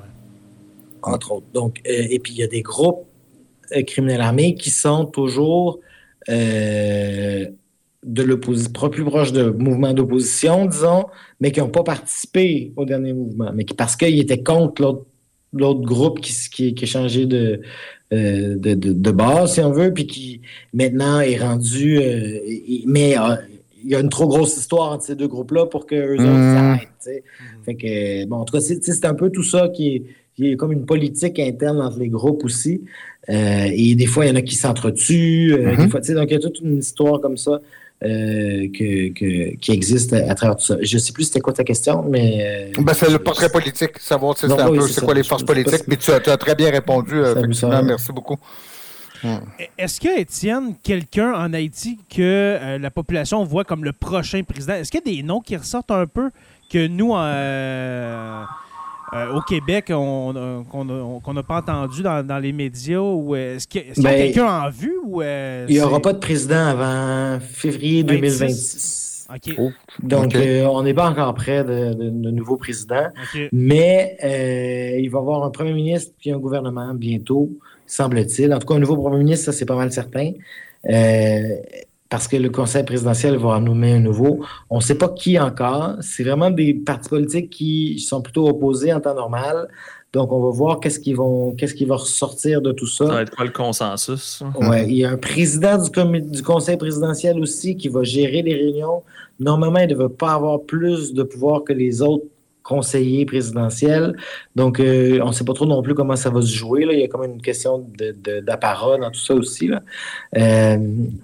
Entre autres. Donc, euh, et puis, il y a des groupes euh, criminels armés qui sont toujours euh, de l'opposition, plus proches de mouvements d'opposition, disons, mais qui n'ont pas participé au dernier mouvement, mais qui, parce qu'ils étaient contre l'autre, l'autre groupe qui, qui, qui a changé de, euh, de, de, de base, si on veut, puis qui maintenant est rendu... Euh, mais euh, il y a une trop grosse histoire entre ces deux groupes-là pour qu'eux mmh. autres s'arrêtent. T'sais. Mmh. Fait que, bon, en tout cas, c'est, c'est un peu tout ça qui est, qui est comme une politique interne entre les groupes aussi. Euh, et des fois, il y en a qui s'entretuent. Euh, mmh. des fois, donc, il y a toute une histoire comme ça. Euh, que, que, qui existe à, à travers tout ça. Je ne sais plus c'était quoi ta question, mais... Euh, ben, c'est le portrait politique, savoir c'est, non, un oui, peu, c'est, c'est quoi les forces politiques, puis tu as, tu as très bien répondu, euh, effectivement, merci beaucoup. Hum. Est-ce que, Étienne, quelqu'un en Haïti que euh, la population voit comme le prochain président, est-ce qu'il y a des noms qui ressortent un peu que nous, euh, euh, au Québec, on n'a on, on pas entendu dans, dans les médias? Ou est-ce qu'il, est-ce qu'il y a ben, quelqu'un en vue? Ou, euh, il n'y aura pas de président avant février deux mille vingt-six. Okay. Oh, donc, okay. euh, on n'est pas encore près de, de, de nouveau président. Okay. Mais euh, il va y avoir un premier ministre puis un gouvernement bientôt, semble-t-il. En tout cas, un nouveau premier ministre, ça, c'est pas mal certain. Euh, parce que le conseil présidentiel va en nommer un nouveau. On ne sait pas qui encore. C'est vraiment des partis politiques qui sont plutôt opposés en temps normal. Donc, on va voir qu'est-ce qui, vont, qu'est-ce qui va ressortir de tout ça. Ça va être quoi le consensus? Oui, il y a un président du, com- du conseil présidentiel aussi qui va gérer les réunions. Normalement, il ne devrait pas avoir plus de pouvoir que les autres conseillers présidentiels. Donc, euh, on ne sait pas trop non plus comment ça va se jouer. Là. Il y a comme une question de, de, d'apparat dans tout ça aussi. Là. Euh,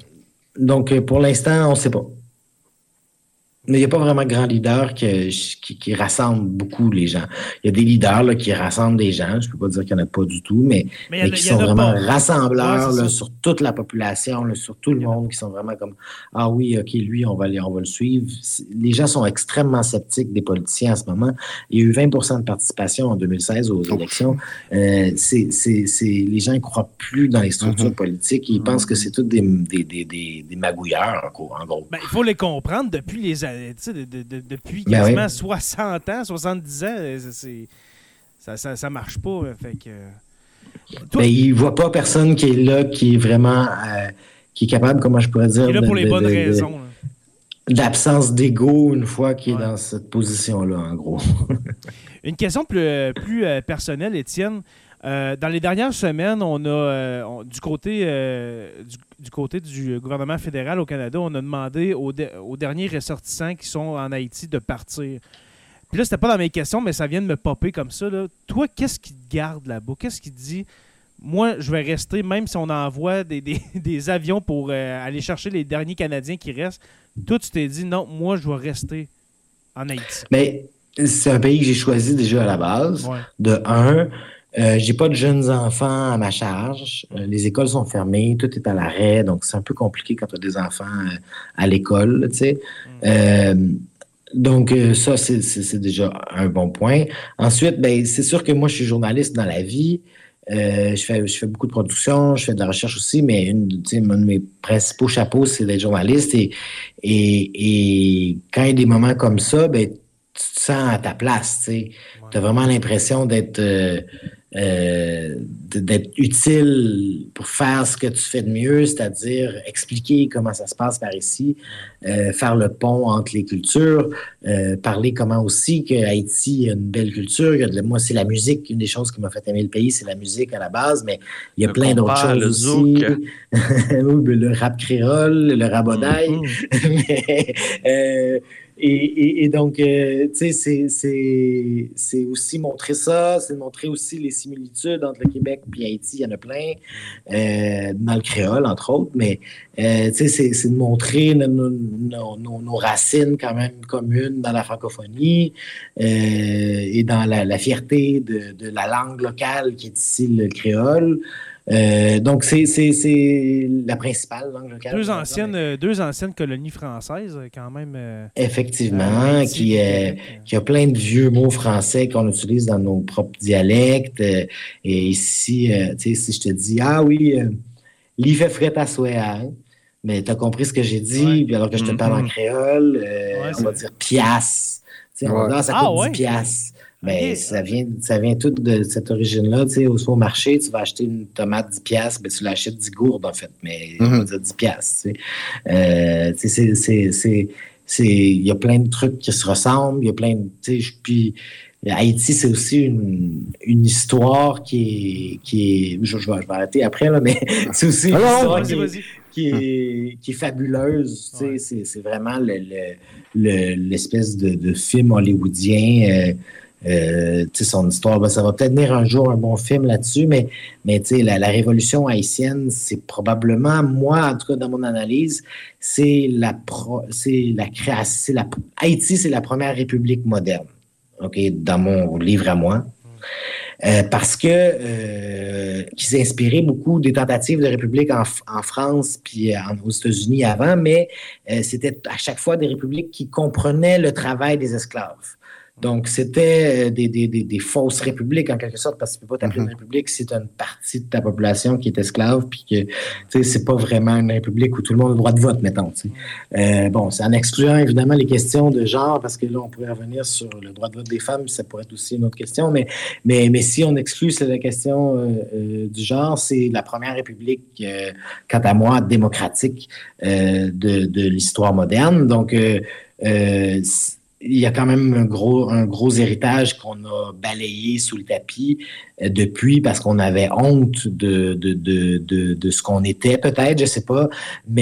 donc, pour l'instant, on ne sait pas. Mais il n'y a pas vraiment de grands leaders qui, qui, qui rassemblent beaucoup les gens. Il y a des leaders là, qui rassemblent des gens. Je ne peux pas dire qu'il n'y en a pas du tout, mais, mais, mais qui sont vraiment pas. rassembleurs ouais, là, sur toute la population, là, sur tout le monde, qui sont vraiment comme « Ah oui, OK, lui, on va, on va le suivre ». Les gens sont extrêmement sceptiques des politiciens en ce moment. Il y a eu vingt pour cent de participation en deux mille seize aux élections. Euh, c'est, c'est, c'est, les gens ne croient plus dans les structures mm-hmm. politiques. Ils mm-hmm. pensent que c'est tous des, des, des, des, des magouilleurs, en gros. En gros. Ben, il faut les comprendre depuis les années. De, de, de, depuis quasiment ben oui. soixante ans, soixante-dix ans, c'est, ça, ça, ça marche pas. Fait que, toi, ben, il ne voit pas personne qui est là, qui est vraiment euh, qui est capable, comment je pourrais dire, qui est là pour de, les bonnes de, raisons. De, d'absence d'ego une fois qu'il ouais. est dans cette position-là, en gros. Une question plus, plus euh, personnelle, Étienne. Euh, dans les dernières semaines, on a euh, on, du côté euh, du, du côté du gouvernement fédéral au Canada, on a demandé aux, de, aux derniers ressortissants qui sont en Haïti de partir. Puis là, c'était pas dans mes questions, mais ça vient de me popper comme ça. Là. Toi, qu'est-ce qui te garde là-bas? Qu'est-ce qui te dit? Moi, je vais rester, même si on envoie des, des, des avions pour euh, aller chercher les derniers Canadiens qui restent. Toi, tu t'es dit, non, moi, je vais rester en Haïti. Mais c'est un pays que j'ai choisi déjà à la base. Ouais. De un... Euh, j'ai pas de jeunes enfants à ma charge. Euh, les écoles sont fermées, tout est à l'arrêt, donc c'est un peu compliqué quand tu as des enfants euh, à l'école, tu sais. Mmh. Euh, donc euh, ça, c'est, c'est, c'est déjà un bon point. Ensuite, ben c'est sûr que moi, je suis journaliste dans la vie. Euh, je fais, je fais beaucoup de production, je fais de la recherche aussi, mais une, tu sais, un de mes principaux chapeaux, c'est d'être journaliste. Et, et, et quand il y a des moments comme ça, ben tu te sens à ta place, tu sais. Ouais. Tu as vraiment l'impression d'être... Euh, Euh, d'être utile pour faire ce que tu fais de mieux, c'est-à-dire expliquer comment ça se passe par ici, euh, faire le pont entre les cultures, euh, parler comment aussi qu'Haïti a une belle culture. Il y a de, moi, c'est la musique. Une des choses qui m'a fait aimer le pays, c'est la musique à la base, mais il y a le plein d'autres choses aussi. Le rap créole, le rabodaille. Mm-hmm. mais, euh, Et, et, et donc, euh, tu sais, c'est, c'est, c'est aussi montrer ça, c'est montrer aussi les similitudes entre le Québec et Haïti, il y en a plein, euh, dans le créole, entre autres, mais, euh, tu sais, c'est, c'est de montrer nos, nos, nos, nos racines quand même communes dans la francophonie euh, et dans la, la fierté de, de la langue locale qui est ici le créole. Euh, donc, c'est, c'est, c'est la principale langue locale. Deux anciennes, euh, deux anciennes colonies françaises, quand même. Euh, Effectivement, euh, qui, euh, qui a plein de vieux mots français qu'on utilise dans nos propres dialectes. Euh, et ici, euh, tu sais, si je te dis, ah oui, euh, l'y fait fret à souhait, hein? Mais tu as compris ce que j'ai dit, ouais. Puis alors que je te parle mm-hmm. en créole, euh, ouais, on va dire piastre. Tu sais, on va dire, ça coûte ah, ouais. dix piastres. Mais Okay. ça vient, ça vient tout de cette origine-là. Tu sais, au, au marché, tu vas acheter une tomate dix piastres, ben, tu l'achètes dix gourdes, en fait, mais on va dire dix piastres. Tu sais. Euh, tu sais, c'est, c'est, c'est, c'est, il y a plein de trucs qui se ressemblent, il y a plein de, tu sais, puis Haïti, c'est aussi une, une histoire qui est, qui est je, je, vais, je vais arrêter après, là, mais c'est aussi une Alors, histoire vas-y, qui, vas-y. est, qui, est, qui est fabuleuse. Tu sais, Ouais. c'est, c'est vraiment le, le, le, l'espèce de, de film hollywoodien. Euh, Euh, tu sais, son histoire, ben, ça va peut-être venir un jour un bon film là-dessus, mais, mais tu sais, la, la révolution haïtienne, c'est probablement, moi, en tout cas, dans mon analyse, c'est la, pro, c'est la création, c'est la, Haïti, c'est la première république moderne, OK, dans mon livre à moi. Euh, parce que euh, qui s'est inspiré beaucoup des tentatives de république en, en France puis en, aux États-Unis avant, mais euh, c'était à chaque fois des républiques qui comprenaient le travail des esclaves. Donc, c'était des, des, des, des fausses républiques, en quelque sorte, parce que tu ne peux pas t'appeler une république si tu as une partie de ta population qui est esclave, puis que, tu sais, c'est pas vraiment une république où tout le monde a le droit de vote, mettons, tu sais. Euh, bon, c'est en excluant, évidemment, les questions de genre, parce que là, on pourrait revenir sur le droit de vote des femmes, ça pourrait être aussi une autre question, mais, mais, mais si on exclut la question euh, euh, du genre, c'est la première république, euh, quant à moi, démocratique euh, de, de l'histoire moderne. Donc, euh, euh, il y a quand même un gros, un gros héritage qu'on a balayé sous le tapis euh, depuis parce qu'on avait honte de, de, de, de, de ce qu'on était, peut-être, je sais pas,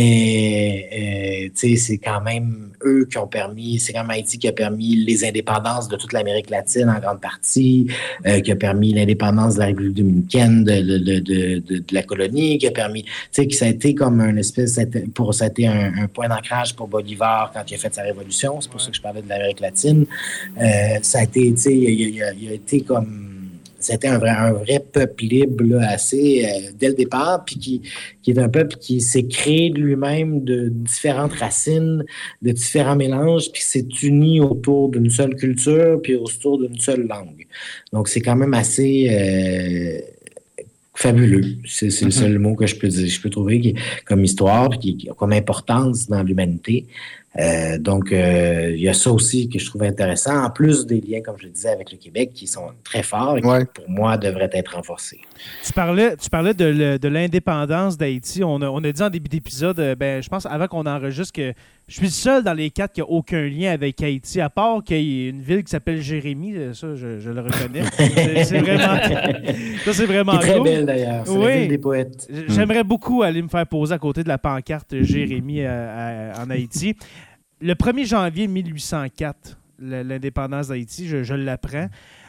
mais euh, tu sais, c'est quand même eux qui ont permis, c'est quand même Haïti qui a permis les indépendances de toute l'Amérique latine en grande partie, euh, qui a permis l'indépendance de la République dominicaine, de, de, de, de, de, de la colonie, qui a permis, tu sais, que ça a été comme un espèce, pour ça a été un, un point d'ancrage pour Bolivar quand il a fait sa révolution, c'est pour ça que je parlais de l'Amérique latine. Euh, ça a été, tu sais, il, il, il a été comme, c'était un vrai, un vrai peuple libre, là, assez, euh, dès le départ, puis qui, qui est un peuple qui s'est créé de lui-même de différentes racines, de différents mélanges, puis s'est uni autour d'une seule culture, puis autour d'une seule langue. Donc, c'est quand même assez euh, fabuleux. C'est, c'est mm-hmm. le seul mot que je peux dire, je peux trouver qui, comme histoire, puis qui, comme importance dans l'humanité. Euh, donc, euh, il y a ça aussi que je trouve intéressant, en plus des liens, comme je le disais, avec le Québec, qui sont très forts et qui, ouais. pour moi, devraient être renforcés. Tu parlais, tu parlais de, le, de l'indépendance d'Haïti. On a, on a dit en début d'épisode, ben, je pense, avant qu'on enregistre, que je suis le seul dans les quatre qui n'a aucun lien avec Haïti, à part qu'il y ait une ville qui s'appelle Jérémie. Ça, je, je le reconnais. c'est, c'est vraiment, ça, c'est vraiment très cool. belle, d'ailleurs. C'est oui. la ville des poètes. J'aimerais beaucoup aller me faire poser à côté de la pancarte Jérémie à, à, en Haïti. Le premier janvier mille huit cent quatre, l'indépendance d'Haïti, je, je l'apprends.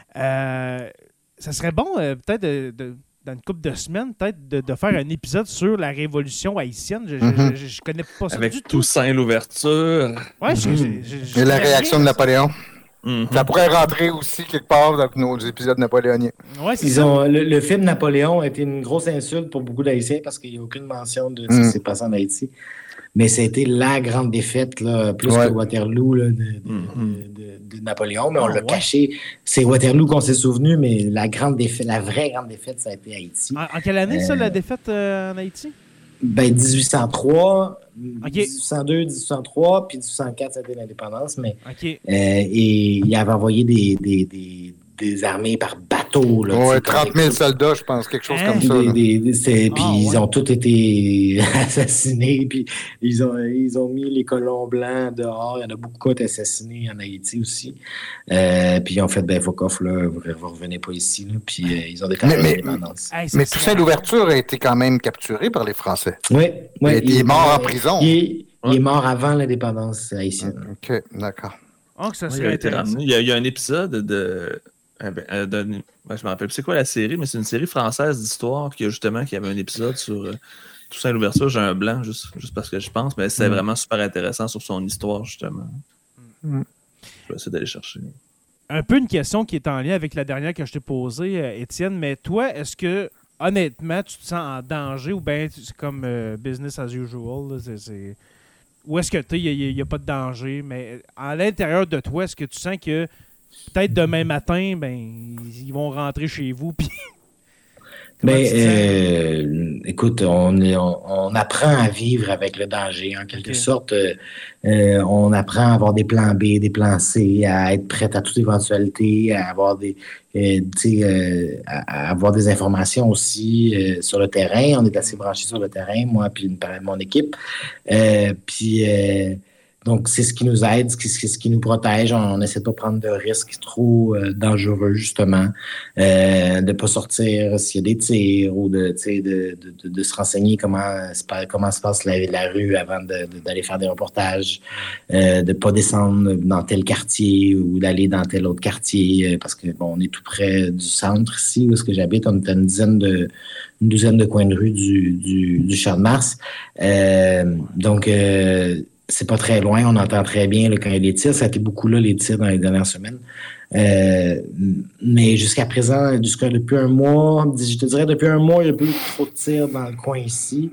Euh, ça serait bon, euh, peut-être, de, de, dans une couple de semaines, peut-être, de, de faire un épisode sur la Révolution haïtienne. Je, mm-hmm. je, je, je connais pas ça Avec du tout. Toussaint l'ouverture. Ouais, mm-hmm. je, je, je, Et la réaction de Napoléon. Mm-hmm. Ça pourrait rentrer aussi quelque part dans nos épisodes napoléoniens. Ouais, c'est Ils ça. ont, le, le film Napoléon a été une grosse insulte pour beaucoup d'Haïtiens parce qu'il n'y a aucune mention de ce mm. qui s'est passé en Haïti. Mais ça a été la grande défaite, là, plus ouais. que Waterloo là, de, de, mm-hmm. de, de, de Napoléon. Mais on oh, l'a ouais. caché. C'est Waterloo qu'on s'est souvenu, mais la grande défaite, la vraie grande défaite, ça a été Haïti. En, en quelle année, euh, ça, la défaite euh, en Haïti? Ben, dix-huit cent trois, okay. dix-huit cent deux, dix-huit cent trois, puis dix-huit cent quatre, ça a été l'indépendance. Mais, okay. euh, et il avait envoyé des, des, des, des armées par bateau. Là, ouais, trente mille soldats, je pense, quelque chose hein? comme ça. Des, des, des, c'est, puis oh, ils ouais. ont tous été assassinés, puis ils ont, ils ont mis les colons blancs dehors. Il y en a beaucoup qui ont été assassinés en Haïti aussi. Euh, puis ils ont fait, ben, fuck off, là, vous ne revenez pas ici. Là, puis euh, ils ont déclaré l'indépendance. Mais, mais Toussaint l'ouverture a été quand même capturé par les Français. Oui. Ouais, il, il est mort en prison. Il est, il est mort avant l'indépendance haïtienne. OK, d'accord. Oh, que ça oui, il, a été ramené. Il, y a, il y a un épisode de... Eh ben, euh, de, ben, je me rappelle plus c'est quoi la série, mais c'est une série française d'histoire qui a justement qui avait un épisode sur euh, Toussaint l'ouverture. J'ai un blanc juste, juste parce que je pense, mais c'est mm. vraiment super intéressant sur son histoire, justement. Mm. Je vais essayer d'aller chercher. Un peu une question qui est en lien avec la dernière que je t'ai posée, euh, Étienne, mais toi, est-ce que, honnêtement, tu te sens en danger ou bien c'est comme euh, business as usual? Là, c'est, c'est... Ou est-ce que tu il n'y a, a pas de danger, mais à l'intérieur de toi, est-ce que tu sens que peut-être demain matin, ben ils vont rentrer chez vous puis Ben, euh, écoute, on, est, on, on apprend à vivre avec le danger, en quelque okay. sorte. Euh, euh, on apprend à avoir des plans B, des plans C, à être prête à toute éventualité, à avoir des, euh, euh, à, à avoir des informations aussi euh, sur le terrain. On est assez branchés sur le terrain, moi puis une, mon équipe. Euh, puis euh, donc, c'est ce qui nous aide, c'est ce qui nous protège. On essaie de pas prendre de risques trop euh, dangereux, justement. Euh, de pas sortir s'il y a des tirs ou de, de, de, de, de se renseigner comment, comment se passe la, la rue avant de, de, d'aller faire des reportages. Euh, de pas descendre dans tel quartier ou d'aller dans tel autre quartier. Parce que, bon, on est tout près du centre ici, où est-ce que j'habite. On est à une dizaine de, une douzaine de coins de rue du, du, du Champ-de-Mars. Euh, donc, euh, c'est pas très loin, on entend très bien là, quand il y a des tirs. Ça a été beaucoup là, les tirs dans les dernières semaines. Euh, mais jusqu'à présent, jusqu'à depuis un mois, je te dirais depuis un mois, il n'y a plus trop de tirs dans le coin ici.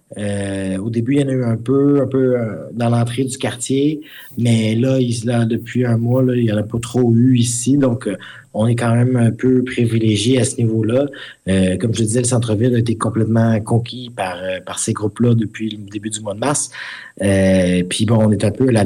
Euh, au début, il y en a eu un peu, un peu euh, dans l'entrée du quartier, mais là, il, là depuis un mois, là, il n'y en a pas trop eu ici, donc euh, on est quand même un peu privilégié à ce niveau-là. Euh, comme je le disais, le centre-ville a été complètement conquis par, euh, par ces groupes-là depuis le début du mois de mars. Euh, puis bon, on est un peu à la,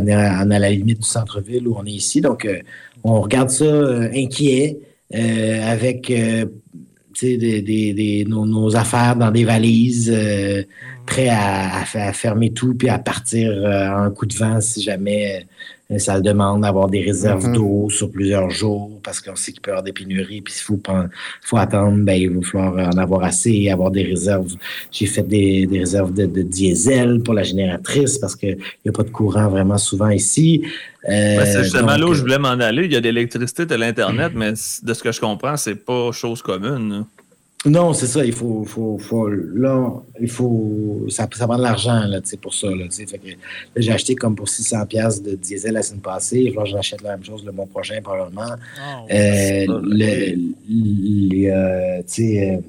à la limite du centre-ville où on est ici, donc euh, on regarde ça euh, inquiet, euh, avec... Euh, Des, des, des, nos, nos affaires dans des valises, euh, prêts à, à, à fermer tout puis à partir euh, en un coup de vent si jamais euh, ça le demande, d'avoir des réserves mm-hmm. d'eau sur plusieurs jours parce qu'on sait qu'il peut y avoir des pénuries puis s'il faut, faut attendre, ben, il va falloir en avoir assez, avoir des réserves. J'ai fait des, des réserves de, de diesel pour la génératrice parce qu'il n'y a pas de courant vraiment souvent ici. Euh, ben c'est justement donc, là où je voulais m'en aller. Il y a de l'électricité, de l'Internet, mais de ce que je comprends, c'est pas chose commune. Là. Non, c'est ça. Il faut, faut, faut là, il faut, ça, ça prend de l'argent là, pour ça. Là, fait que, là, j'ai acheté comme pour six cents dollars de diesel la semaine passée. Là, j'achète la même chose le mois prochain, probablement. Oh, euh, le, le, euh, tu sais. Euh,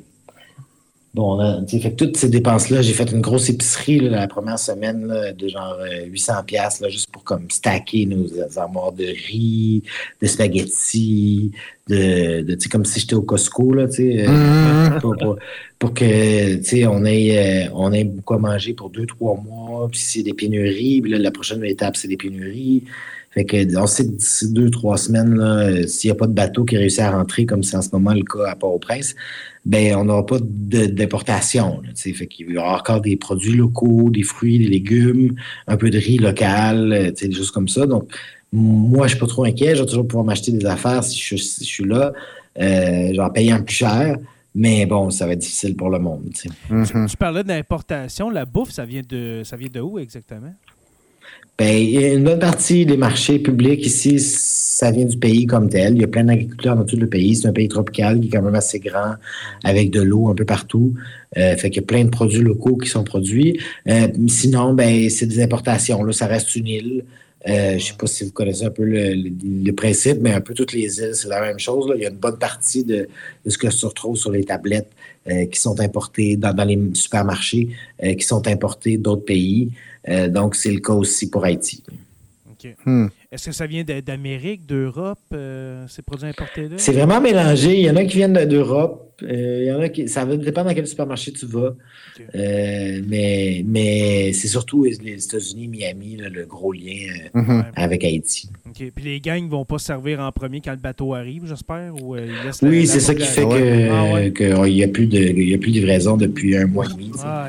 Bon, là, fait que toutes ces dépenses-là, j'ai fait une grosse épicerie là, la première semaine là, de genre euh, huit cents dollars là, juste pour comme stacker nos armoires de riz, de spaghettis, de, de tu sais, comme si j'étais au Costco, là, tu sais, mm-hmm. pour, pour, pour que, tu sais, on ait, euh, on ait beaucoup à manger pour deux, trois mois, puis s'il y a des pénuries, puis là, la prochaine étape, c'est des pénuries. Fait que, on sait que d'ici deux, trois semaines, là, s'il n'y a pas de bateau qui réussit à rentrer, comme c'est en ce moment le cas à Port-au-Prince, ben, on n'aura pas de, d'importation, là, fait qu'il y aura encore des produits locaux, des fruits, des légumes, un peu de riz local, des choses comme ça. Donc, moi, je ne suis pas trop inquiet. Je vais toujours pouvoir m'acheter des affaires si je, si je suis là. Euh, je vais en payer un plus cher. Mais bon, ça va être difficile pour le monde. Mm-hmm. Tu, tu parlais d'importation. La bouffe, ça vient de, ça vient de où exactement? Ben, il y a une bonne partie des marchés publics ici, ça vient du pays comme tel. Il y a plein d'agriculteurs dans tout le pays. C'est un pays tropical qui est quand même assez grand, avec de l'eau un peu partout. Euh, fait qu'il y a plein de produits locaux qui sont produits. Euh, sinon, ben, c'est des importations. Là, ça reste une île. Euh, je ne sais pas si vous connaissez un peu le, le, le principe, mais un peu toutes les îles, c'est la même chose. Là. Il y a une bonne partie de, de ce que se retrouve sur les tablettes euh, qui sont importées dans, dans les supermarchés, euh, qui sont importées d'autres pays. Euh, donc, c'est le cas aussi pour Haïti. OK. Hmm. Est-ce que ça vient d'Amérique, d'Europe, euh, ces produits importés-là? C'est vraiment mélangé. Il y en a qui viennent d'Europe. Euh, il y en a qui, ça va dépendre dans quel supermarché tu vas. Okay. Euh, mais, mais c'est surtout les États-Unis, Miami, là, le gros lien euh, mm-hmm. avec Haïti. OK. Puis les gangs ne vont pas servir en premier quand le bateau arrive, j'espère? Ou, euh, oui, la, c'est la ça qui fait qu'il ouais. ah, ouais. euh, n'y a plus de, il y a plus de livraison depuis un mois et demi. Ah,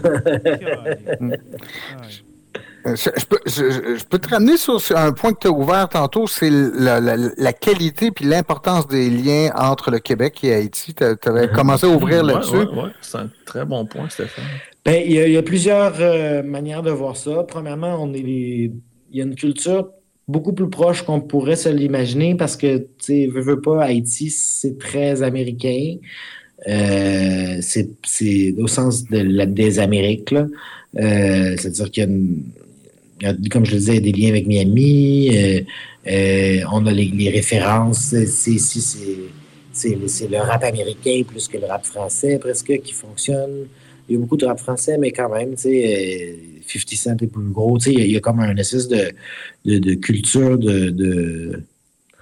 Je, je, peux, je, je peux te ramener sur, sur un point que tu as ouvert tantôt, c'est la, la, la qualité puis l'importance des liens entre le Québec et Haïti. Tu avais commencé à ouvrir ouais, là-dessus. Oui, ouais. C'est un très bon point, Stéphane. Ben, il y a, il y a plusieurs euh, manières de voir ça. Premièrement, on est les... il y a une culture beaucoup plus proche qu'on pourrait se l'imaginer parce que, tu sais, veux, veux pas, Haïti, c'est très américain. Euh, c'est, c'est au sens de la, des Amériques, là. Euh, c'est-à-dire qu'il y a une comme je le disais, des liens avec Miami, euh, euh, on a les, les références, c'est, c'est, c'est, c'est, c'est le rap américain plus que le rap français presque qui fonctionne. Il y a beaucoup de rap français, mais quand même, tu sais, cinquante Cent est plus gros, tu sais, il y a comme un espèce de, de, de culture de, de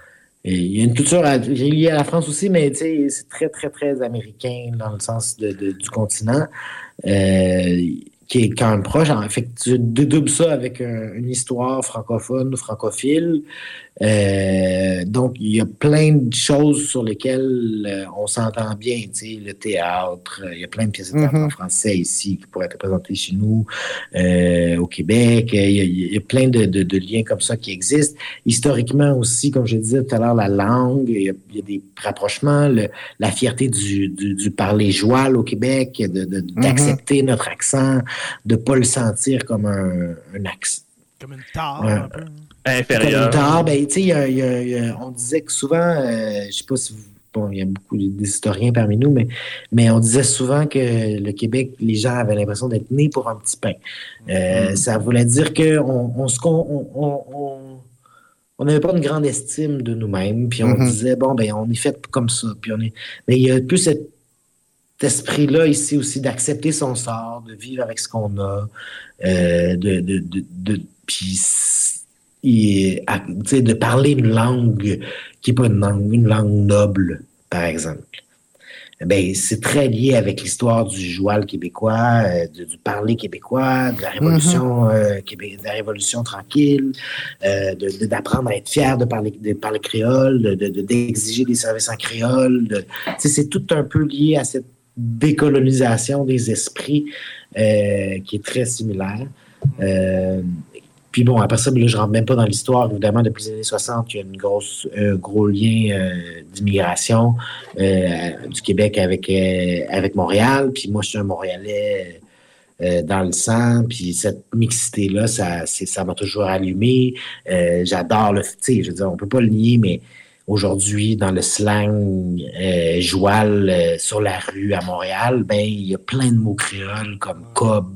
Et il y a une culture liée à la France aussi, mais c'est très, très, très américain dans le sens de, de, du continent, euh, qui est quand même proche. En fait, tu dédoubles ça avec un, une histoire francophone, francophile. Euh, donc, il y a plein de choses sur lesquelles euh, on s'entend bien, tu sais, le théâtre, il y a plein de pièces de théâtre mm-hmm. en français ici qui pourraient être présentées chez nous, euh, au Québec, il y a, il y a plein de, de, de liens comme ça qui existent. Historiquement aussi, comme je disais tout à l'heure, la langue, il y a, il y a des rapprochements, le, la fierté du, du, du parler joual au Québec, de, de, d'accepter mm-hmm. notre accent, de ne pas le sentir comme un, un accent. Comme une tare, ouais. un peu. Inférieur. Tard, ben, tu sais, on disait que souvent, euh, je sais pas si vous, bon, il y a beaucoup d'historiens parmi nous, mais, mais on disait souvent que le Québec, les gens avaient l'impression d'être nés pour un petit pain. Euh, mm. Ça voulait dire qu'on on, on, on, on, on n'avait pas une grande estime de nous-mêmes, puis on mm-hmm. disait, bon, ben, on est fait comme ça, puis on est. Mais il y a plus cet esprit-là ici aussi d'accepter son sort, de vivre avec ce qu'on a, euh, de, de, de, de puis Et, de parler une langue qui n'est pas une langue, une langue noble, par exemple. Ben, c'est très lié avec l'histoire du joual québécois, euh, de, du parler québécois, de la révolution, mm-hmm. euh, québé- de la révolution tranquille, euh, de, de, d'apprendre à être fier de parler, de parler créole, de, de, d'exiger des services en créole. De, c'est tout un peu lié à cette décolonisation des esprits euh, qui est très similaire. Euh, Puis bon, après ça, là, je ne rentre même pas dans l'histoire. Évidemment, depuis les années soixante, il y a un grosse, euh, gros lien euh, d'immigration euh, du Québec avec, euh, avec Montréal. Puis moi, je suis un Montréalais euh, dans le sang. Puis cette mixité-là, ça, c'est, ça m'a toujours allumé. Euh, j'adore le... Tu sais, je veux dire, on ne peut pas le nier, mais aujourd'hui, dans le slang euh, joual euh, sur la rue à Montréal, ben il y a plein de mots créoles comme cob,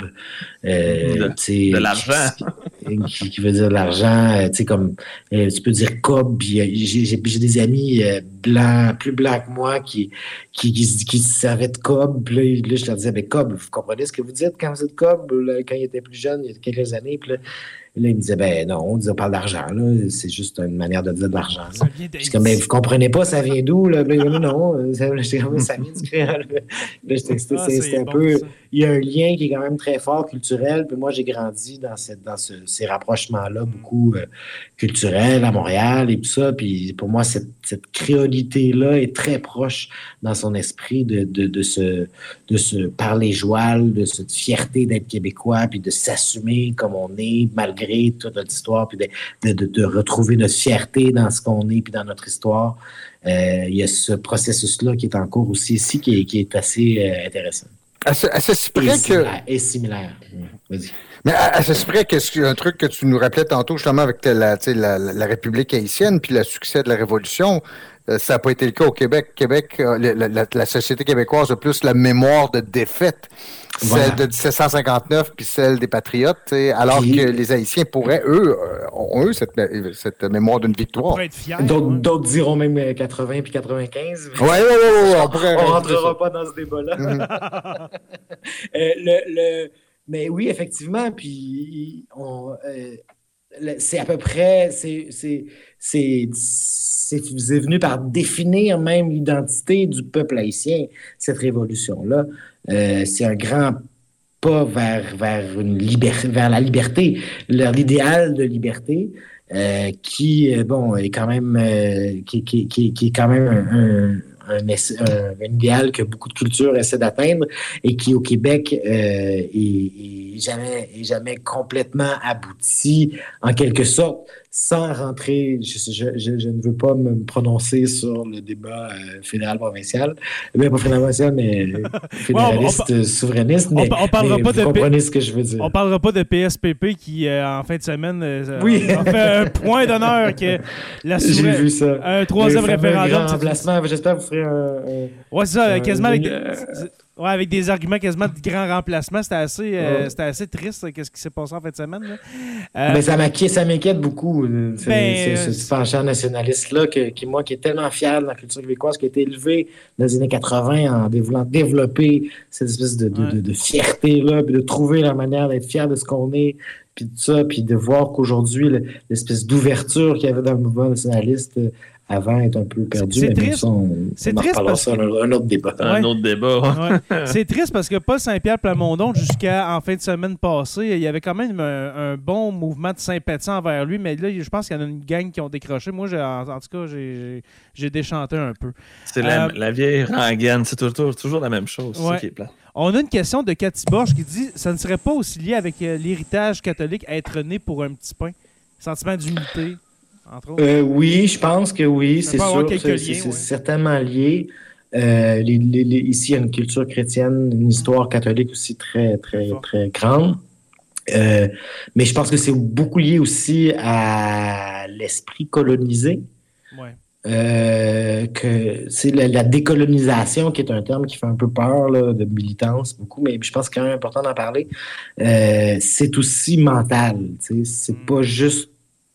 euh, de, de l'argent, qui, qui veut dire de l'argent, euh, tu sais comme euh, tu peux dire cob. Puis euh, j'ai, j'ai, j'ai des amis euh, blancs, plus blancs que moi, qui qui qui, qui, qui savaient de cob. Puis là, là, je leur disais, mais cob, vous comprenez ce que vous dites quand vous êtes cob, là, quand il était plus jeune, il y a quelques années, puis là. Là, il me disait, ben non, on dit, on parle d'argent, là. C'est juste une manière de dire de l'argent. Puis comme, ben, vous comprenez pas, ça vient d'où, là? Là non, ça, ça vient du créole. Là, c'était, c'était, ah, c'était un bon, peu. Ça. Il y a un lien qui est quand même très fort culturel. Puis moi, j'ai grandi dans, cette, dans ce, ces rapprochements-là, beaucoup euh, culturels à Montréal et tout ça. Puis pour moi, cette, cette créolité-là est très proche dans son esprit de, de, de, se, de se parler joual, de cette fierté d'être québécois, puis de s'assumer comme on est, malgré toute notre histoire, puis de, de, de, de retrouver notre fierté dans ce qu'on est, puis dans notre histoire. Euh, il y a ce processus-là qui est en cours aussi ici, qui est, qui est assez euh, intéressant. À ce, à ce si près et que... Et similaire. Vas-y. Mais à, à ce près que un truc que tu nous rappelais tantôt, justement, avec la, la, la République haïtienne, puis le succès de la Révolution, euh, ça n'a pas été le cas au Québec. Québec, euh, la, la, la société québécoise a plus la mémoire de défaite. Voilà. Celle de dix-sept cent cinquante-neuf puis celle des Patriotes, alors puis, que les Haïtiens pourraient, eux, ont eux cette, cette mémoire d'une victoire. Fiers, d'autres, ouais. d'autres diront même quatre-vingts puis quatre-vingt-quinze. Oui, oui, oui. On ne rentrera pas dans ce débat-là. Mm-hmm. euh, le, le, mais oui, effectivement, puis on, euh, le, c'est à peu près... C'est, c'est, c'est, c'est, c'est venu par définir même l'identité du peuple haïtien, cette révolution-là. Euh, c'est un grand pas vers, vers, une liber- vers la liberté, leur, l'idéal de liberté, euh, qui, euh, bon, est quand même, euh, qui, qui, qui, qui est quand même un, un, un, un, un idéal que beaucoup de cultures essaient d'atteindre et qui, au Québec, euh, est, est, jamais, est jamais complètement abouti, en quelque sorte. Sans rentrer, je, je, je, je ne veux pas me prononcer sur le débat euh, fédéral-provincial, mais pas fédéral-provincial, mais fédéraliste, ouais, on, on, souverainiste, mais, on, on parlera mais pas vous de comprenez P... ce que je veux dire. On parlera pas de P S P P qui, euh, en fin de semaine, euh, oui. a fait un point d'honneur que la souveraine... J'ai vu ça. Un troisième référendum. Un remplacement, j'espère que vous ferez un... un ouais, c'est ça, un, quasiment... Avec... Euh, Ouais, avec des arguments quasiment de grand remplacement. C'était assez, euh, ouais. c'était assez triste, qu'est-ce qui s'est passé en fin de semaine. Là. Euh, Mais ça m'inquiète, ça m'inquiète beaucoup, c'est, ben, c'est, ce penchant nationaliste-là, que, qui, moi, qui est tellement fier de la culture québécoise, qui a été élevé dans les années quatre-vingts en voulant développer cette espèce de, de, ouais. de, de fierté-là, puis de trouver la manière d'être fier de ce qu'on est, puis tout ça, puis de voir qu'aujourd'hui, l'espèce d'ouverture qu'il y avait dans le mouvement nationaliste avant est un peu perdu. C'est mais triste. Ça, on, c'est on triste en parce ça, que... un, un autre débat. Ouais. Un autre débat. Ouais. C'est triste parce que Paul Saint-Pierre Plamondon, jusqu'à en fin de semaine passée, il y avait quand même un, un bon mouvement de sympathie envers lui, mais là, je pense qu'il y en a une gang qui ont décroché. Moi, j'ai, en, en tout cas, j'ai, j'ai, j'ai déchanté un peu. C'est la, euh, la vieille rengaine, c'est toujours, toujours la même chose. Ouais. C'est ça qui est plat. On a une question de Cathy Borges qui dit « Ça ne serait pas aussi lié avec euh, l'héritage catholique être né pour un petit pain? Sentiment d'unité, entre autres. » euh, Oui, je pense que oui, Ça c'est sûr. c'est, C'est, liens, c'est ouais. certainement lié. Euh, les, les, les, ici, il y a une culture chrétienne, une histoire catholique aussi très, très, très grande. Euh, mais je pense que c'est beaucoup lié aussi à l'esprit colonisé. Ouais. Euh, que c'est la, la décolonisation qui est un terme qui fait un peu peur là, de militance beaucoup, mais je pense que c'est quand même important d'en parler. Euh, c'est aussi mental, tu sais, c'est pas juste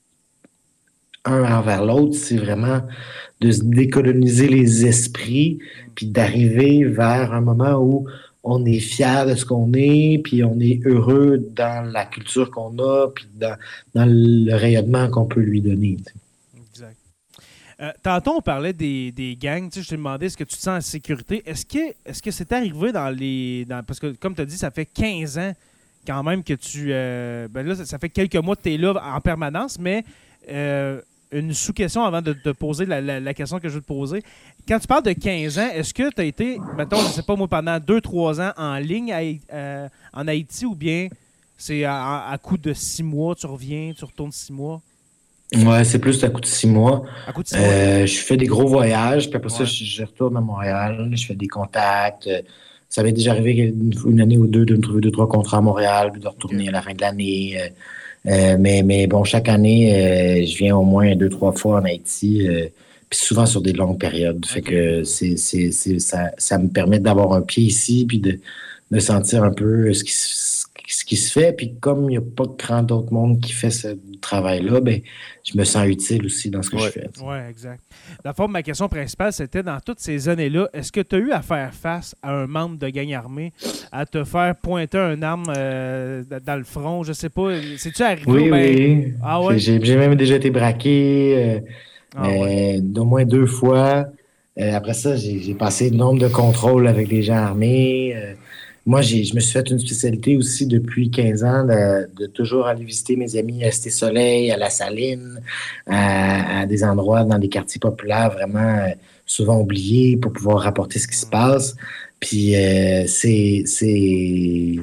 un envers l'autre, c'est vraiment de se décoloniser les esprits puis d'arriver vers un moment où on est fier de ce qu'on est, puis on est heureux dans la culture qu'on a, puis dans, dans le rayonnement qu'on peut lui donner. Tu sais. Exact. Euh, tantôt, on parlait des, des gangs. Tu sais, je t'ai demandé est-ce que tu te sens en sécurité. Est-ce que, est-ce que c'est arrivé dans les... Dans, parce que, comme tu as dit, ça fait quinze ans quand même que tu... Euh, ben là, ça, ça fait quelques mois que tu es là en permanence, mais euh, une sous-question avant de te poser la, la, la question que je veux te poser. Quand tu parles de quinze ans, est-ce que tu as été, mettons, je ne sais pas moi, pendant deux trois ans en ligne à, euh, en Haïti ou bien c'est à, à coup de six mois, tu reviens, tu retournes six mois? Ouais, c'est plus à coup de six mois. À coup de six mois. Euh, je fais des gros voyages, puis après ouais. ça, je, je retourne à Montréal, je fais des contacts. Ça m'est déjà arrivé une, une année ou deux de me trouver deux, trois contrats à Montréal, puis de retourner okay. à la fin de l'année. Euh, mais, mais bon, chaque année, euh, je viens au moins deux, trois fois en Haïti, euh, puis souvent sur des longues périodes. Fait okay. que c'est, c'est, c'est, ça, ça me permet d'avoir un pied ici, puis de, de sentir un peu ce qui se ce qui se fait, puis comme il n'y a pas grand d'autre monde qui fait ce travail-là, ben, je me sens utile aussi dans ce que ouais. je fais. Oui, exact. La forme, ma question principale, c'était dans toutes ces années-là, est-ce que tu as eu à faire face à un membre de gang armé, à te faire pointer un arme euh, dans le front, je sais pas, c'est-tu arrivé? Oui, ben... oui. Ah, ouais? J'ai, j'ai même déjà été braqué euh, ah, euh, ouais. d'au moins deux fois. Euh, après ça, j'ai, j'ai passé le nombre de contrôles avec des gens armés. Euh, Moi, j'ai, je me suis fait une spécialité aussi depuis quinze ans de, de toujours aller visiter mes amis à Cité Soleil, à La Saline, à, à des endroits dans des quartiers populaires vraiment euh, souvent oubliés pour pouvoir rapporter ce qui se passe. Puis euh, c'est... c'est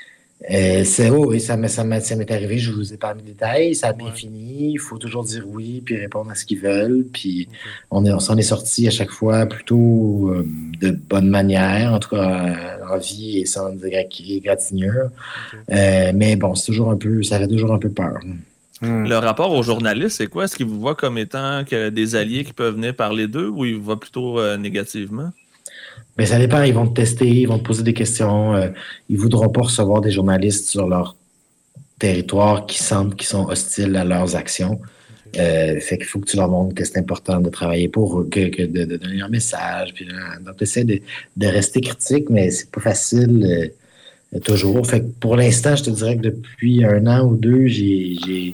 Euh, c'est oh, et ça, m'est, ça, m'est, ça m'est arrivé, je vous ai parlé des détails, ça a bien ouais. fini, il faut toujours dire oui puis répondre à ce qu'ils veulent, puis okay. on, est, on s'en est sorti à chaque fois plutôt euh, de bonne manière, en tout cas en vie et sans égratignure. Okay. Euh, mais bon, c'est toujours un peu, ça fait toujours un peu peur. Hmm. Le rapport aux journalistes, c'est quoi? Est-ce qu'ils vous voient comme étant que des alliés qui peuvent venir parler d'eux ou ils vous voient plutôt euh, négativement? Mais ça dépend, ils vont te tester, ils vont te poser des questions. Euh, ils ne voudront pas recevoir des journalistes sur leur territoire qui sentent qu'ils sont hostiles à leurs actions. Okay. Euh, fait qu'il faut que tu leur montres que c'est important de travailler pour eux, que, que de, de donner un message. Puis, donc, tu essaies de, de rester critique, mais c'est pas facile euh, toujours. Fait que pour l'instant, je te dirais que depuis un an ou deux, j'ai, j'ai,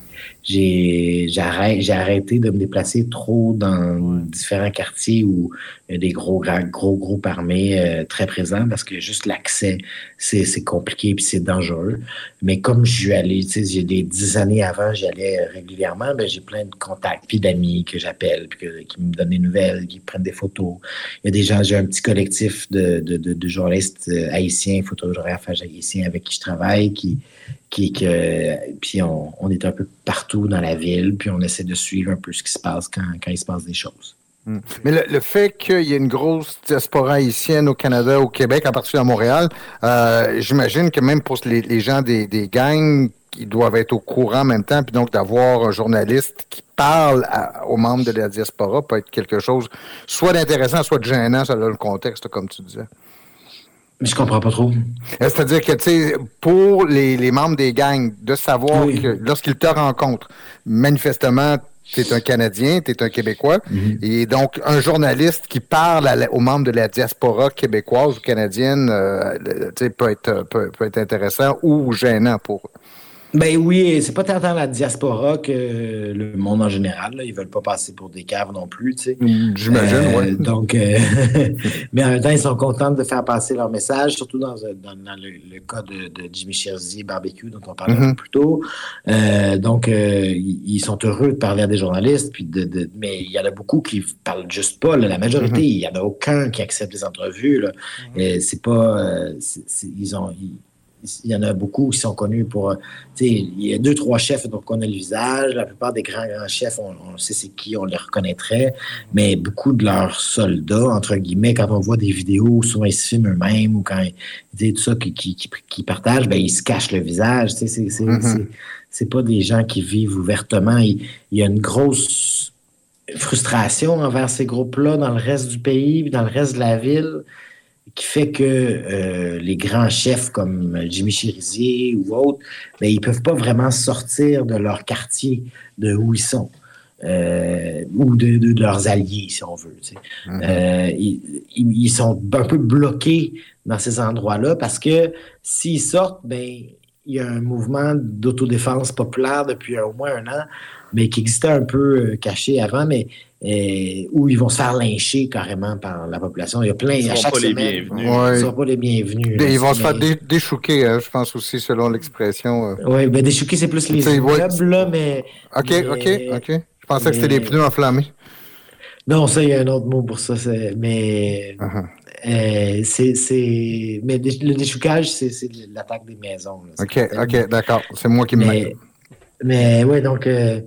j'ai, j'ai, arrêté, j'ai arrêté de me déplacer trop dans ouais. différents quartiers où il y a des gros, gros groupes armés euh, très présents parce que juste l'accès, c'est, c'est compliqué et c'est dangereux. Mais comme je suis allé, tu sais, il y a des dix années avant, j'y allais régulièrement, ben, j'ai plein de contacts puis d'amis que j'appelle puis que, qui me donnent des nouvelles, qui prennent des photos. Il y a des gens, j'ai un petit collectif de, de, de, de journalistes haïtiens, photographes haïtiens avec qui je travaille, qui Qui, que, puis on, on est un peu partout dans la ville, puis on essaie de suivre un peu ce qui se passe quand, quand il se passe des choses. Hum. Mais le, le fait qu'il y ait une grosse diaspora haïtienne au Canada, au Québec, en particulier à Montréal, euh, j'imagine que même pour les, les gens des, des gangs, ils doivent être au courant en même temps, puis donc d'avoir un journaliste qui parle à, aux membres de la diaspora peut être quelque chose soit d'intéressant, soit de gênant, selon le contexte, comme tu disais. Je comprends pas trop. C'est-à-dire que, tu sais, pour les, les membres des gangs, de savoir oui. que lorsqu'ils te rencontrent, manifestement, tu es un Canadien, tu es un Québécois, mm-hmm. et donc un journaliste qui parle à la, aux membres de la diaspora québécoise ou canadienne, euh, tu sais, peut être, peut, peut être intéressant ou gênant pour eux. Ben oui, c'est pas tant dans la diaspora que le monde en général. Là. Ils veulent pas passer pour des caves non plus, tu sais. J'imagine, euh, oui. Donc, euh, mais en même temps, ils sont contents de faire passer leur message, surtout dans, dans, dans le, le cas de, de Jimmy Cherizier Barbecue, dont on parlait mm-hmm. un peu plus tôt. Euh, donc, euh, ils sont heureux de parler à des journalistes, puis de, de, mais il y en a beaucoup qui parlent juste pas. Là. La majorité, mm-hmm. il y en a aucun qui accepte les entrevues. Là. Mm-hmm. Et c'est pas... Euh, c'est, c'est, ils ont... Ils, Il y en a beaucoup qui sont connus pour... Tu sais, il y a deux, trois chefs dont on connaît le visage. La plupart des grands, grands chefs, on, on sait c'est qui, on les reconnaîtrait. Mais beaucoup de leurs soldats, entre guillemets, quand on voit des vidéos, souvent ils se filment eux-mêmes ou quand ils tout ça qui, qui, qui, qui partagent, ben ils se cachent le visage. Tu sais, c'est, c'est, mm-hmm. c'est, c'est pas des gens qui vivent ouvertement. Il, il y a une grosse frustration envers ces groupes-là dans le reste du pays, dans le reste de la ville, qui fait que euh, les grands chefs comme Jimmy Cherizier ou autres, ben, ils ne peuvent pas vraiment sortir de leur quartier, de où ils sont, euh, ou de, de, de leurs alliés, si on veut. Tu sais. Mm-hmm. euh, ils, ils sont un peu bloqués dans ces endroits-là parce que s'ils sortent, ben, il y a un mouvement d'autodéfense populaire depuis au moins un an, mais qui existait un peu caché avant, mais euh, où ils vont se faire lyncher carrément par la population. Il y a plein, ils à chaque pas semaine, les bienvenus. Ils ne sont pas les bienvenus. Là, ils vont mais... se faire dé- déchouquer, hein, je pense aussi, selon l'expression. Euh... Oui, ben déchouquer, c'est plus les immeubles, là, mais... OK, mais... OK, OK. Je pensais mais... que c'était des pneus enflammés. Non, ça, il y a un autre mot pour ça, c'est... mais... Uh-huh. Euh, c'est, c'est... Mais le déchoucage, c'est, c'est l'attaque des maisons. Là, OK, OK, d'accord. C'est moi qui me mais... Mais oui, donc... Euh...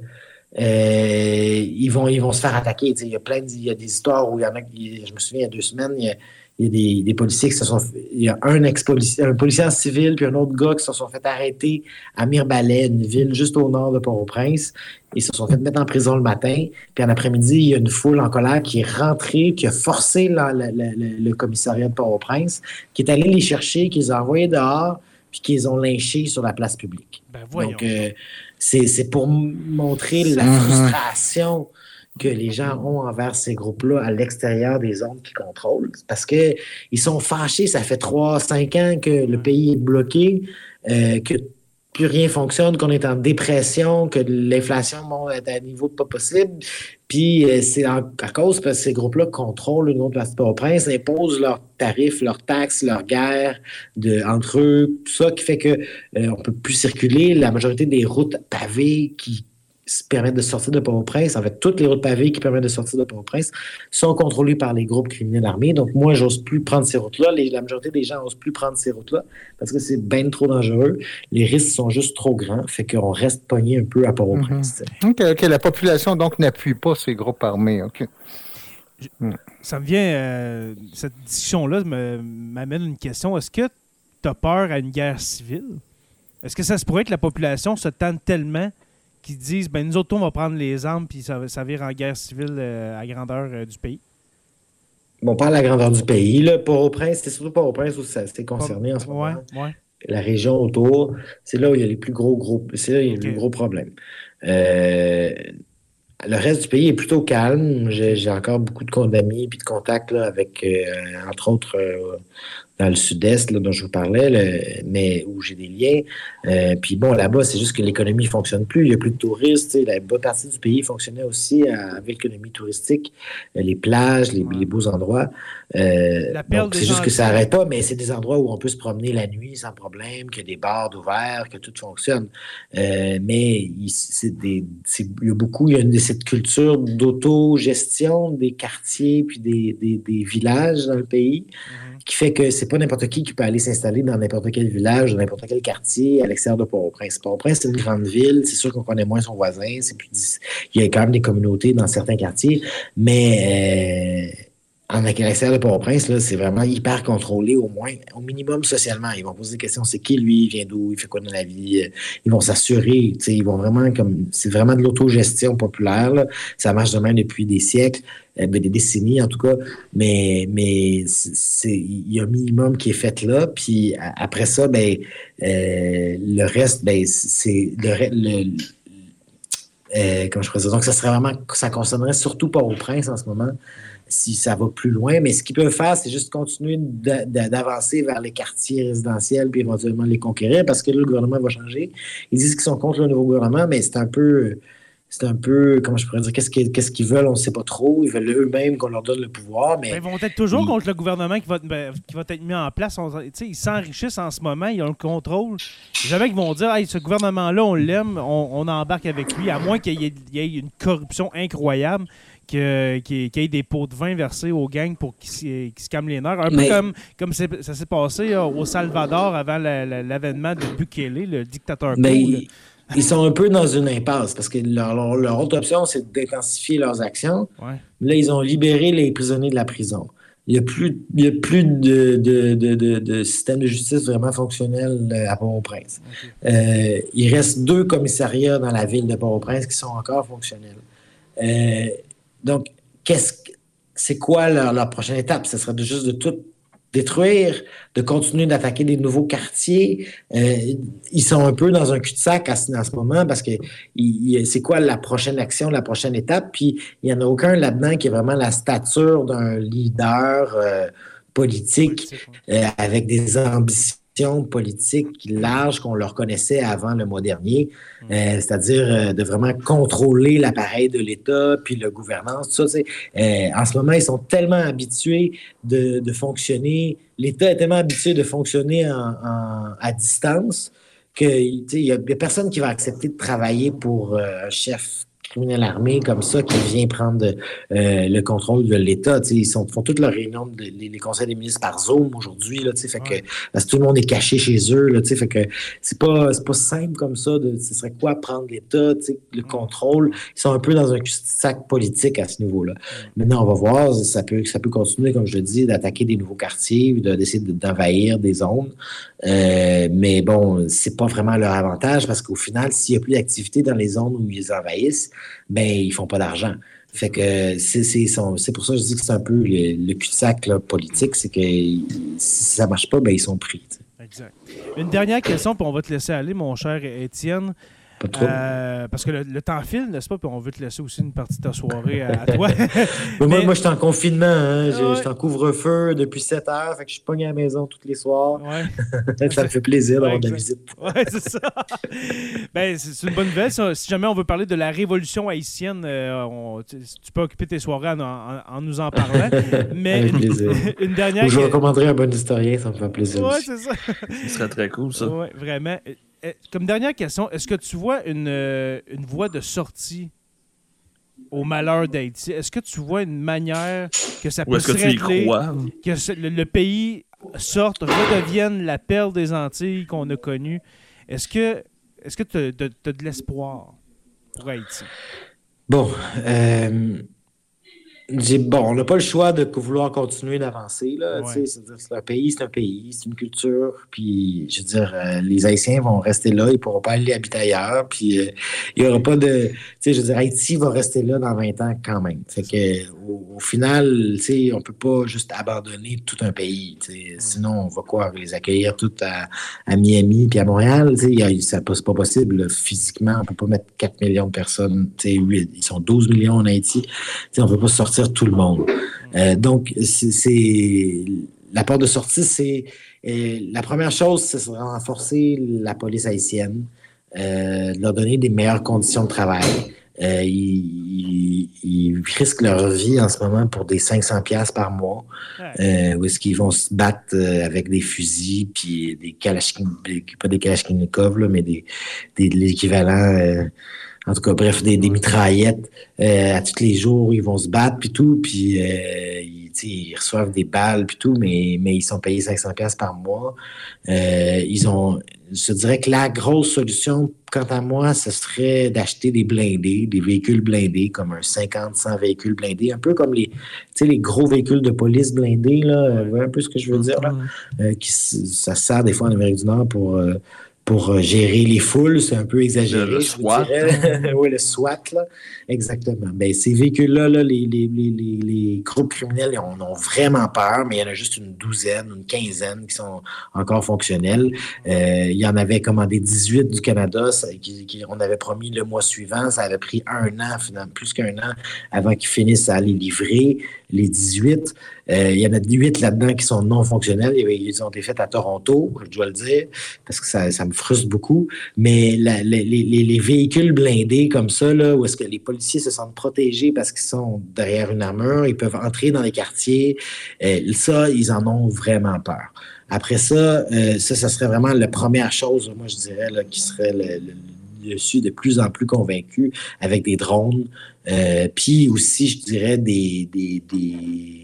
Euh, ils vont ils vont se faire attaquer. Il y a plein de, il y a des histoires où il y en a qui, je me souviens, il y a deux semaines, il y a, il y a des, des policiers qui se sont il y a un ex-policier, un policier en civil puis un autre gars qui se sont fait arrêter à Mirebalais, une ville juste au nord de Port-au-Prince. Ils se sont fait mettre en prison le matin. Puis en après-midi, il y a une foule en colère qui est rentrée, qui a forcé la, la, la, le commissariat de Port-au-Prince, qui est allé les chercher, qui les a envoyés dehors, puis qui les ont lynchés sur la place publique. Ben voyons. Donc, euh, c'est, c'est pour m- montrer la mm-hmm. frustration que les gens ont envers ces groupes-là à l'extérieur des zones qu'ils contrôlent. Parce qu'ils sont fâchés. Ça fait trois, cinq ans que le pays est bloqué, euh, que plus rien fonctionne, qu'on est en dépression, que l'inflation monte à un niveau pas possible. Puis euh, c'est en, à cause parce que ces groupes-là contrôlent le nom de la Port-au-Prince, imposent leurs tarifs, leurs taxes, leurs guerres de, entre eux, tout ça qui fait qu'on euh, ne peut plus circuler. La majorité des routes pavées qui se permettent de sortir de Port-au-Prince, en fait, toutes les routes pavées qui permettent de sortir de Port-au-Prince sont contrôlées par les groupes criminels armés. Donc, moi, j'ose plus prendre ces routes-là. Les, la majorité des gens n'osent plus prendre ces routes-là parce que c'est bien trop dangereux. Les risques sont juste trop grands, fait qu'on reste pogné un peu à Port-au-Prince. Mm-hmm. OK, OK. La population, donc, n'appuie pas ces groupes armés. OK. Je, ça me vient... Euh, cette discussion-là me, m'amène une question. Est-ce que tu as peur à une guerre civile? Est-ce que ça se pourrait que la population se tente tellement qui disent, ben nous autres, on va prendre les armes puis ça, ça vire en guerre civile euh, à grandeur euh, du pays? Bon, pas à la grandeur du pays. Là, Port-au-Prince, c'est surtout Port-au-prince où ça c'est concerné en ce moment. Ouais, ouais. La région autour, c'est là où il y a les plus gros groupes. C'est là où il y a okay. les plus gros problèmes. Euh, le reste du pays est plutôt calme. J'ai, j'ai encore beaucoup de d'amis et de contacts là, avec, euh, entre autres, euh, dans le sud-est là, dont je vous parlais, le, mais où j'ai des liens. Euh, puis bon, là-bas, c'est juste que l'économie ne fonctionne plus. Il n'y a plus de touristes. La bonne partie du pays fonctionnait aussi avec l'économie touristique, les plages, les, les beaux endroits. Euh, donc, c'est juste que ça n'arrête pas, mais c'est des endroits où on peut se promener la nuit sans problème, qu'il y a des bars ouverts, que tout fonctionne. Euh, mais il, c'est des, c'est, il y a beaucoup, il y a une, cette culture d'autogestion des quartiers puis des, des, des villages dans le pays. Mm-hmm. Qui fait que c'est pas n'importe qui qui peut aller s'installer dans n'importe quel village, dans n'importe quel quartier à l'extérieur de Port-au-Prince. Port-au-Prince, c'est une grande ville. C'est sûr qu'on connaît moins son voisin. C'est plus, il y a quand même des communautés dans certains quartiers, mais euh, en à l'extérieur de Port-au-Prince, là, c'est vraiment hyper contrôlé, au moins, au minimum socialement. Ils vont poser des questions. C'est qui, lui? Il vient d'où? Il fait quoi dans la vie? Ils vont s'assurer. Tu sais, ils vont vraiment comme... C'est vraiment de l'autogestion populaire, là. Ça marche de même depuis des siècles. Ben, des décennies en tout cas, mais mais c'est il y a un minimum qui est fait là, puis après ça, ben euh, le reste, ben c'est le, le euh, comment je pourrais dire, donc ça serait vraiment, ça concernerait surtout Port-au-Prince en ce moment. si ça va plus loin. Mais ce qu'ils peuvent faire, c'est juste continuer d'a- d'a- d'avancer vers les quartiers résidentiels puis éventuellement les conquérir parce que là, le gouvernement va changer. Ils disent qu'ils sont contre le nouveau gouvernement, mais c'est un peu... C'est un peu, comment je pourrais dire, qu'est-ce qu'ils, qu'est-ce qu'ils veulent, on ne sait pas trop. Ils veulent eux-mêmes qu'on leur donne le pouvoir. Mais ben, ils vont être toujours ils... contre le gouvernement qui va, ben, qui va être mis en place. On, ils s'enrichissent en ce moment, ils ont le contrôle. Jamais qu'ils vont dire hey, ce gouvernement-là, on l'aime, on, on embarque avec lui, à moins qu'il y ait, il y ait une corruption incroyable. Qu'il y ait des pots de vin versés aux gangs pour qu'ils qu se calment les nerfs. Un mais... peu comme, comme ça s'est passé euh, au Salvador avant la, la, l'avènement de Bukele, le dictateur cool. Mais... Ils sont un peu dans une impasse parce que leur, leur, leur autre option, c'est d'intensifier leurs actions. Ouais. Là, ils ont libéré les prisonniers de la prison. Il n'y a plus, il y a plus de, de, de, de, de système de justice vraiment fonctionnel à Port-au-Prince. Okay. Euh, il reste deux commissariats dans la ville de Port-au-Prince qui sont encore fonctionnels. Euh, donc, qu'est-ce, c'est quoi leur, leur prochaine étape? Ce serait de, juste de tout détruire, de continuer d'attaquer des nouveaux quartiers. Euh, ils sont un peu dans un cul-de-sac à ce, à ce moment parce que il, c'est quoi la prochaine action, la prochaine étape? Puis il n'y en a aucun là-dedans qui a vraiment la stature d'un leader euh, politique, politique ouais. euh, avec des ambitions politiques larges qu'on leur connaissait avant le mois dernier, mmh. euh, c'est-à-dire euh, de vraiment contrôler l'appareil de l'État puis la gouvernance, tout ça. Euh, en ce moment, ils sont tellement habitués de, de fonctionner, l'État est tellement habitué de fonctionner en, en, à distance qu'il n'y a, a personne qui va accepter de travailler pour euh, un chef criminel armé comme ça qui vient prendre euh, le contrôle de l'État. Ils sont, font toutes leurs réunions, de, les, les conseils des ministres par Zoom aujourd'hui, là, fait que, parce que tout le monde est caché chez eux. Là, fait que c'est pas, c'est pas simple comme ça. De, ce serait quoi prendre l'État, le contrôle. Ils sont un peu dans un sac politique à ce niveau-là. Maintenant, on va voir, ça peut, ça peut continuer, comme je le dis, d'attaquer des nouveaux quartiers, de, d'essayer d'envahir des zones. Euh, mais bon, c'est pas vraiment leur avantage parce qu'au final, s'il n'y a plus d'activité dans les zones où ils envahissent, ben ils font pas d'argent. Fait que c'est, c'est, c'est pour ça que je dis que c'est un peu le, le cul-de-sac là, politique, c'est que si ça marche pas, ben ils sont pris. T'sais. Exact. Une dernière question, puis on va te laisser aller, mon cher Étienne. Pas trop. Euh, parce que le, le temps file, n'est-ce pas? Puis on veut te laisser aussi une partie de ta soirée à, à toi. Mais moi, moi je suis en confinement. Hein? Je ouais. suis en couvre-feu depuis sept heures. Fait que je suis pogné à la maison tous les soirs. Ouais. Ça me fait plaisir d'avoir ouais, de la visite. Oui, c'est ça. Ben, c'est, c'est une bonne nouvelle. Ça. Si jamais on veut parler de la révolution haïtienne, euh, on, tu, tu peux occuper tes soirées en, en, en nous en parlant. Mais Avec une, plaisir. une dernière... Ou je recommanderais un bon historien, ça me fait plaisir Oui, aussi. c'est ça. Ce serait très cool, ça. Oui, vraiment. Comme dernière question, est-ce que tu vois une, euh, une voie de sortie au malheur d'Haïti? Est-ce que tu vois une manière que ça peut se régler, que ce, le, le pays sorte, redevienne la perle des Antilles qu'on a connue? Est-ce que est-ce que tu as de l'espoir pour Haïti? Bon, euh, j'ai, bon, on n'a pas le choix de vouloir continuer d'avancer. Là, ouais. c'est, c'est un pays, c'est un pays, c'est une culture. Puis, je veux dire, euh, les Haïtiens vont rester là, ils ne pourront pas aller habiter ailleurs. Puis, euh, il n'y aura pas de... Tu sais, je veux dire, Haïti va rester là dans vingt ans quand même. Fait que, au, au final, tu sais, on ne peut pas juste abandonner tout un pays. Tu sais, sinon, on va quoi? Les accueillir tous à, à Miami puis à Montréal? Tu sais, ça, c'est pas possible là, physiquement. On ne peut pas mettre quatre millions de personnes. Tu sais, ils sont douze millions en Haïti. Tu sais, on ne peut pas sortir tout le monde. Euh, donc, c'est, c'est la porte de sortie, c'est euh, la première chose, c'est de renforcer la police haïtienne, euh, de leur donner des meilleures conditions de travail. Euh, ils, ils, ils risquent leur vie en ce moment pour des cinq cents dollars par mois, euh, où est-ce qu'ils vont se battre euh, avec des fusils, puis des kalachnikovs, pas des kalachnikovs, là, mais des, des, l'équivalent... Euh, En tout cas, bref, des, des mitraillettes euh, à tous les jours, ils vont se battre, puis tout, puis euh, ils, ils reçoivent des balles, puis tout, mais, mais ils sont payés cinq cents dollars par mois. Euh, ils ont, je dirais que la grosse solution, quant à moi, ce serait d'acheter des blindés, des véhicules blindés, comme un cinquante, cent véhicules blindés, un peu comme les, tu sais, les gros véhicules de police blindés, là, ouais. Un peu ce que je veux dire, là, euh, qui, ça sert des fois en Amérique du Nord pour... Euh, pour gérer les foules, c'est un peu exagéré. Le, le SWAT. Oui, le SWAT, là. Exactement. Ben, ces véhicules-là, là, les, les, les, les groupes criminels ils ont, ont vraiment peur, mais il y en a juste une douzaine, une quinzaine qui sont encore fonctionnels. Euh, il y en avait commandé dix-huit du Canada. Ça, qui, qui, on avait promis le mois suivant. Ça avait pris un an, finalement, plus qu'un an, avant qu'ils finissent à les livrer, les dix-huit. Euh, il y en a huit là-dedans qui sont non fonctionnels. Ils ont été faits à Toronto, je dois le dire, parce que ça, ça me frustre beaucoup. Mais la, les, les, les véhicules blindés comme ça, là, où est-ce que les policiers se sentent protégés parce qu'ils sont derrière une armure, ils peuvent entrer dans les quartiers, euh, ça, ils en ont vraiment peur. Après ça, euh, ça, ça serait vraiment la première chose, moi, je dirais, là, qui serait le, le, je suis de plus en plus convaincu avec des drones. Euh, puis aussi, je dirais, des... des, des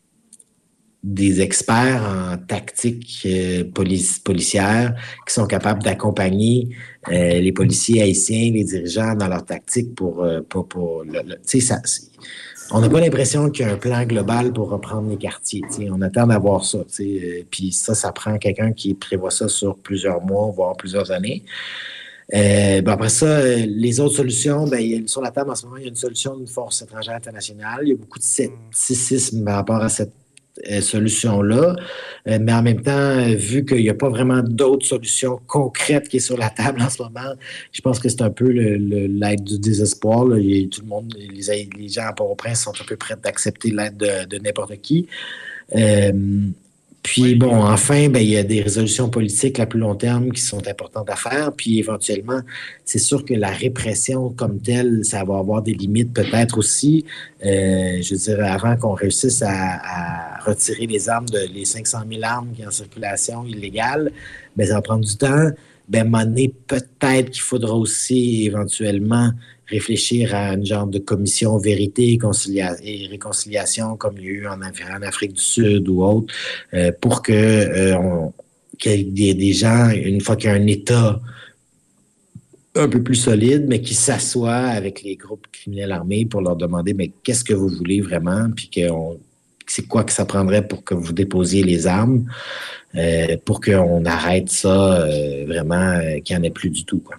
des experts en tactique euh, police, policière qui sont capables d'accompagner euh, les policiers haïtiens, les dirigeants dans leur tactique pour... Euh, pour, pour le, le, tu sais, ça... On n'a pas l'impression qu'il y a un plan global pour reprendre les quartiers. T'sais. On attend d'avoir ça. Euh, Puis ça, ça prend quelqu'un qui prévoit ça sur plusieurs mois, voire plusieurs années. Euh, ben après ça, les autres solutions, ben, il y a, sur la table en ce moment, il y a une solution d'une force étrangère internationale. Il y a beaucoup de scepticisme par rapport à cette euh, solution-là. Euh, mais en même temps, euh, vu qu'il n'y a pas vraiment d'autres solutions concrètes qui est sur la table en ce moment, je pense que c'est un peu le, le, l'aide du désespoir. Là. Il y a, tout le monde, les, les gens à Port-au-Prince sont un peu prêts d'accepter l'aide de, de n'importe qui. Euh, Puis, oui, bon, enfin, ben, il y a des résolutions politiques à plus long terme qui sont importantes à faire. Puis, éventuellement, c'est sûr que la répression comme telle, ça va avoir des limites peut-être aussi. Euh, je veux dire, avant qu'on réussisse à, à retirer les armes, de, les cinq cent mille armes qui sont en circulation illégale, ben, ça va prendre du temps. Ben, à un moment donné, peut-être qu'il faudra aussi éventuellement réfléchir à une genre de commission vérité concilia- et réconciliation comme il y a eu en, en Afrique du Sud ou autre, euh, pour que euh, on, qu'il y ait des gens, une fois qu'il y a un État un peu plus solide, mais qui s'assoient avec les groupes criminels armés pour leur demander mais qu'est-ce que vous voulez vraiment, puis qu'on, c'est quoi que ça prendrait pour que vous déposiez les armes, euh, pour qu'on arrête ça euh, vraiment, euh, qu'il n'y en ait plus du tout, quoi.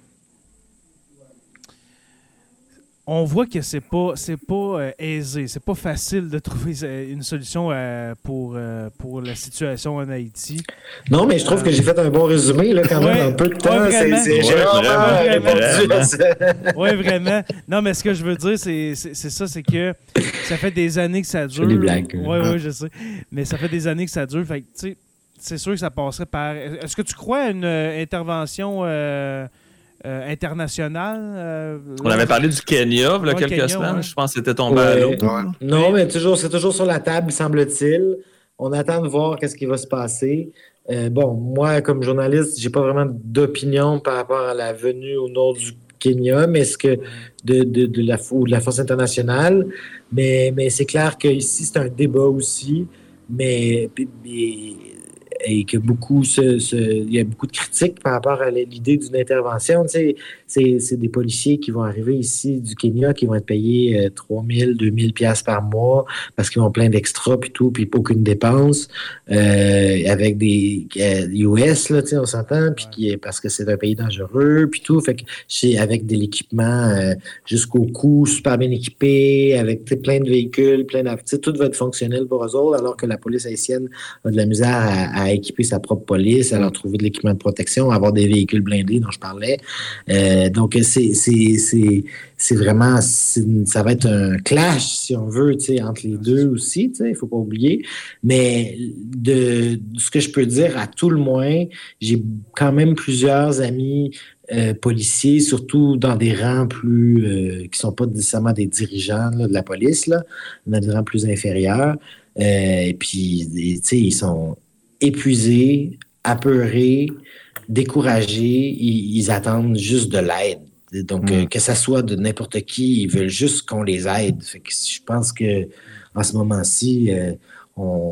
On voit que c'est pas c'est pas euh, aisé, c'est pas facile de trouver une solution euh, pour euh, pour la situation en Haïti. Non, mais je trouve euh, que j'ai fait un bon résumé là quand ouais, même en peu de temps. Ouais, c'est, c'est, ouais, j'ai vraiment répondu à ça. Oui, vraiment. Non, mais ce que je veux dire, c'est, c'est, c'est ça, c'est que ça fait des années que ça dure. C'est des blagues. Oui, oui, je sais. Mais ça fait des années que ça dure. Fait que, tu sais, c'est sûr que ça passerait par. Est-ce que tu crois à une euh, intervention euh, Euh, international. Euh, On avait parlé du Kenya il y a quelques Kenya, semaines. Ouais. Je pense que c'était tombé ouais. à l'eau. Ouais. Non, mais toujours, c'est toujours sur la table, semble-t-il. On attend de voir qu'est-ce qui va se passer. Euh, bon, moi, comme journaliste, j'ai pas vraiment d'opinion par rapport à la venue au nord du Kenya, mais est-ce que de, de, de, la, ou de la force internationale. Mais, mais c'est clair qu'ici, c'est un débat aussi. Mais... mais et que beaucoup se, se, il y a beaucoup de critiques par rapport à l'idée d'une intervention. Tu sais, c'est, c'est des policiers qui vont arriver ici du Kenya qui vont être payés euh, trois mille, deux mille piastres par mois parce qu'ils ont plein d'extras puis tout, puis aucune dépense, euh, avec des euh, U S, là, tu sais, on s'entend, puis qui, parce que c'est un pays dangereux, puis tout. Fait que c'est avec de l'équipement euh, jusqu'au cou, super bien équipé, avec plein de véhicules, plein de, tu sais, tout va être fonctionnel pour eux autres, alors que la police haïtienne a de la misère à, à équiper sa propre police, à leur trouver de l'équipement de protection, à avoir des véhicules blindés dont je parlais. Euh, donc, c'est, c'est, c'est, c'est vraiment... C'est, ça va être un clash, si on veut, tu sais, entre les deux aussi, tu sais, il ne faut pas oublier. Mais de, de ce que je peux dire, à tout le moins, j'ai quand même plusieurs amis euh, policiers, surtout dans des rangs plus... Euh, qui ne sont pas nécessairement des dirigeants là, de la police, là, dans des rangs plus inférieurs. Euh, et puis, tu sais, ils sont... épuisés, apeurés, découragés, ils, ils attendent juste de l'aide. Donc, mmh. euh, que ça soit de n'importe qui, ils veulent juste qu'on les aide. Fait que je pense que en ce moment-ci, euh, on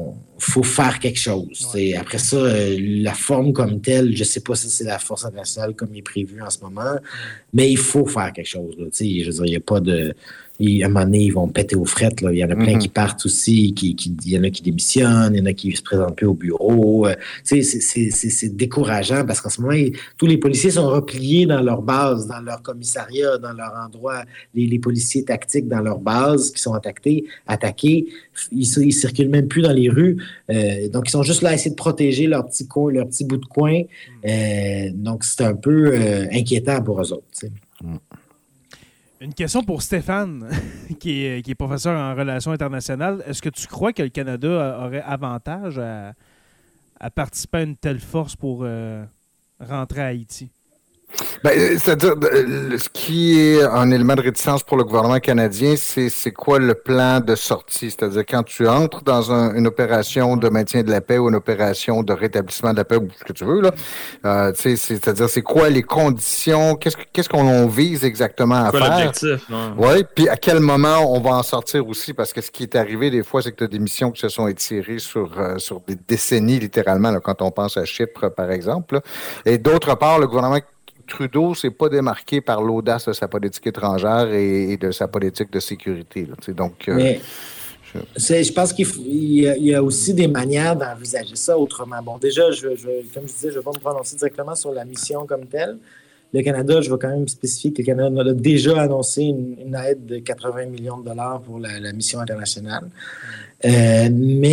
faut faire quelque chose. Ouais. Après ça, euh, la forme comme telle, je sais pas si c'est la force internationale comme il est prévu en ce moment, mais il faut faire quelque chose. Là. Je veux dire, il n'y a pas de... À un moment donné, ils vont péter aux frettes. Là. Il y en a plein mm-hmm. qui partent aussi, qui, qui, il y en a qui démissionnent, il y en a qui ne se présentent plus au bureau. Euh, c'est, c'est, c'est, c'est décourageant parce qu'en ce moment, ils, tous les policiers sont repliés dans leur base, dans leur commissariat, dans leur endroit. Les, les policiers tactiques dans leur base qui sont attaqués, attaqués ils ne circulent même plus dans les rues. Euh, donc, ils sont juste là à essayer de protéger leur petit coin, leur petit bout de coin. Euh, donc, c'est un peu euh, inquiétant pour eux autres. Mm. Une question pour Stéphane, qui est, qui est professeur en relations internationales. Est-ce que tu crois que le Canada aurait avantage à, à participer à une telle force pour euh, rentrer à Haïti? Ben, c'est-à-dire, ce qui est un élément de réticence pour le gouvernement canadien, c'est, c'est quoi le plan de sortie? C'est-à-dire, quand tu entres dans un, une opération de maintien de la paix ou une opération de rétablissement de la paix, ou ce que tu veux, là, euh, tu sais, c'est-à-dire, c'est quoi les conditions? Qu'est-ce, qu'est-ce qu'on vise exactement à quoi faire? L'objectif, non? Oui, puis à quel moment on va en sortir aussi? Parce que ce qui est arrivé, des fois, c'est que tu as des missions qui se sont étirées sur, euh, sur des décennies, littéralement, là, quand on pense à Chypre, par exemple. Là. Et d'autre part, le gouvernement Trudeau s'est pas démarqué par l'audace de sa politique étrangère et, et de sa politique de sécurité. Là, donc, euh, Mais, je... C'est, je pense qu'il faut, il y, a, il y a aussi des manières d'envisager ça autrement. Bon, déjà, je, je, comme je disais, je ne vais pas me prononcer directement sur la mission comme telle. Le Canada, je vais quand même spécifier que le Canada a déjà annoncé une, une aide de quatre-vingts millions de dollars pour la, la mission internationale. Euh,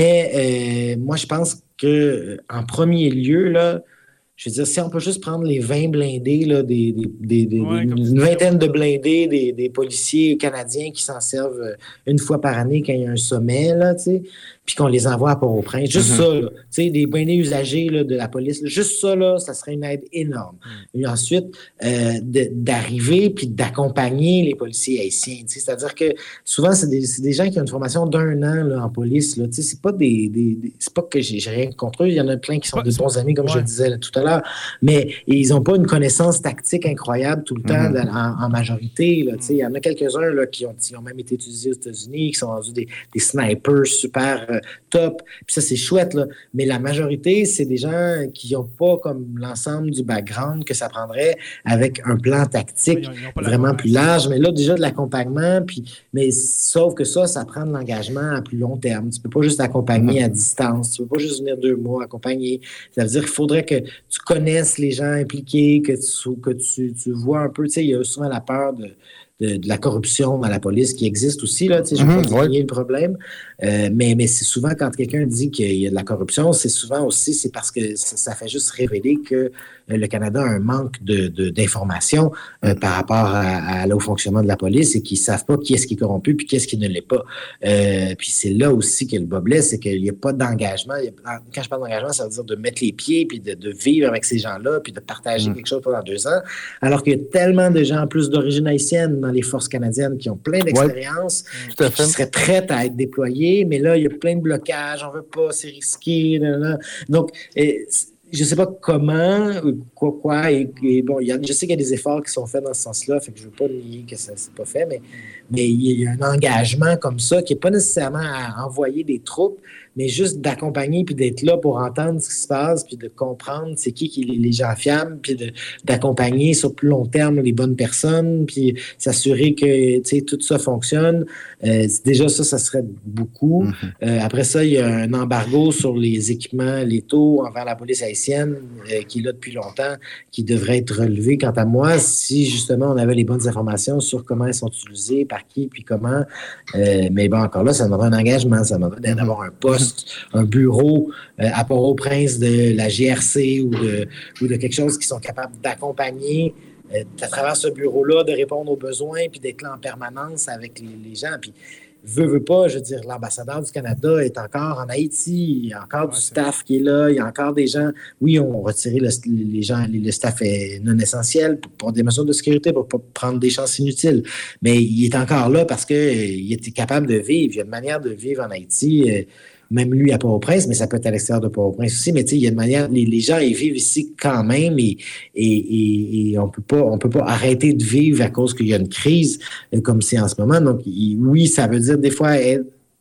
mais euh, moi, je pense qu'en premier lieu, là, je veux dire, si on peut juste prendre les vingt blindés, là, des, des, des, des, ouais, des une vingtaine de blindés des, des policiers canadiens qui s'en servent une fois par année quand il y a un sommet, là, tu sais, puis qu'on les envoie à Port-au-Prince. Juste mm-hmm. ça, là, tu sais, des blindés usagés là, de la police. Là, juste ça, là, ça serait une aide énorme. Mm. Et ensuite, euh, de, d'arriver puis d'accompagner les policiers haïtiens. Tu sais, c'est-à-dire que souvent, c'est des, c'est des gens qui ont une formation d'un an là, en police. Là, tu sais, c'est pas des, des, des c'est pas que j'ai, j'ai rien contre eux. Il y en a plein qui sont des bons amis, comme ouais. je le disais là, tout à l'heure. Mais ils n'ont pas une connaissance tactique incroyable tout le temps mm-hmm. en, en majorité. Là, mm. Il y en a quelques-uns là, qui, ont, qui ont même été utilisés aux États-Unis, qui sont rendus des, des snipers super euh, top. Puis ça, c'est chouette. Là. Mais la majorité, c'est des gens qui n'ont pas comme l'ensemble du background que ça prendrait avec un plan tactique oui, ils ont, ils ont vraiment plus large. Mais là, déjà de l'accompagnement. Puis, mais sauf que ça, ça prend de l'engagement à plus long terme. Tu ne peux pas juste accompagner mm-hmm. à distance. Tu ne peux pas juste venir deux mois accompagner. Ça veut dire qu'il faudrait que tu connaisses les gens impliqués, que tu, que tu, tu vois un peu. Tu sais, il y a souvent la peur de, de, de la corruption dans la police qui existe aussi. Là, tu sais, je ne veux pas nier le problème. Euh, mais, mais c'est souvent quand quelqu'un dit qu'il y a de la corruption, c'est souvent aussi c'est parce que ça, ça fait juste révéler que euh, le Canada a un manque de, de, d'informations euh, par rapport à, à, à, au fonctionnement de la police et qu'ils ne savent pas qui est-ce qui est corrompu puis qui est-ce qui ne l'est pas. Euh, puis c'est là aussi que le bas blesse, c'est qu'il n'y a pas d'engagement. Il y a, quand je parle d'engagement, ça veut dire de mettre les pieds puis de, de vivre avec ces gens-là puis de partager mmh. quelque chose pendant deux ans. Alors qu'il y a tellement de gens plus d'origine haïtienne dans les forces canadiennes qui ont plein d'expérience ouais, qui seraient prêtes à être déployées. Mais là, il y a plein de blocages, on veut pas, c'est risqué. Là, là. Donc, et, je sais pas comment, quoi, quoi. Et, et bon, y a, je sais qu'il y a des efforts qui sont faits dans ce sens-là, fait que je veux pas nier que ça c'est pas fait, mais mais il y a un engagement comme ça qui est pas nécessairement à envoyer des troupes, mais juste d'accompagner puis d'être là pour entendre ce qui se passe puis de comprendre c'est qui qui est les gens fiables puis de, d'accompagner sur plus long terme les bonnes personnes puis s'assurer que tu sais tout ça fonctionne. Euh, déjà ça, ça serait beaucoup. Mm-hmm. Euh, après ça, il y a un embargo sur les équipements létaux envers la police haïtienne euh, qui est là depuis longtemps, qui devrait être relevé. Quant à moi, si justement on avait les bonnes informations sur comment ils sont utilisés, par qui, puis comment. Euh, mais bon, encore là, ça demanderait un engagement, ça demanderait d'avoir un poste, un bureau euh, à Port-au-Prince de la G R C ou de, ou de quelque chose qui sont capables d'accompagner euh, à travers ce bureau-là, de répondre aux besoins, puis d'être là en permanence avec les, les gens. Puis, veut, veut pas, je veux dire, l'ambassadeur du Canada est encore en Haïti, il y a encore ouais, du staff qui est là, il y a encore des gens, oui, on a retiré le, les gens, le staff est non essentiel pour, pour des mesures de sécurité, pour ne pas prendre des chances inutiles, mais il est encore là parce qu'il était capable de vivre, il y a une manière de vivre en Haïti, euh, même lui à Port-au-Prince, mais ça peut être à l'extérieur de Port-au-Prince aussi, mais tu sais, il y a une manière, les, les gens, ils vivent ici quand même et, et, et, et on peut pas, on peut pas arrêter de vivre à cause qu'il y a une crise euh, comme c'est en ce moment. Donc, il, oui, ça veut dire des fois être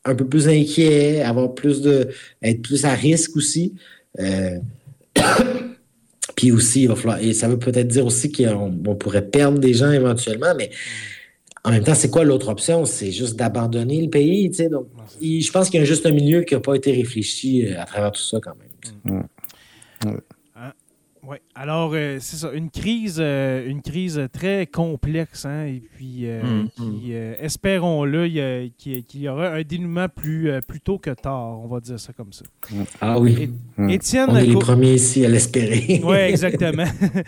un peu plus inquiets, avoir plus de, être plus à risque aussi. Euh, Puis aussi, il va falloir, et ça veut peut-être dire aussi qu'on on pourrait perdre des gens éventuellement, mais en même temps, c'est quoi l'autre option? C'est juste d'abandonner le pays, tu sais. Donc, il, je pense qu'il y a juste un milieu qui n'a pas été réfléchi à travers tout ça quand même. Mmh. Mmh. Oui, alors euh, c'est ça, une crise, euh, une crise très complexe, hein, et puis euh, mm, qui, mm. euh, espérons-le, il y, a, qu'il, qu'il y aura un dénouement plus, euh, plus tôt que tard, on va dire ça comme ça. Ah oui, Et, mm. Étienne, on est les co- premiers ici à l'espérer. Oui, exactement.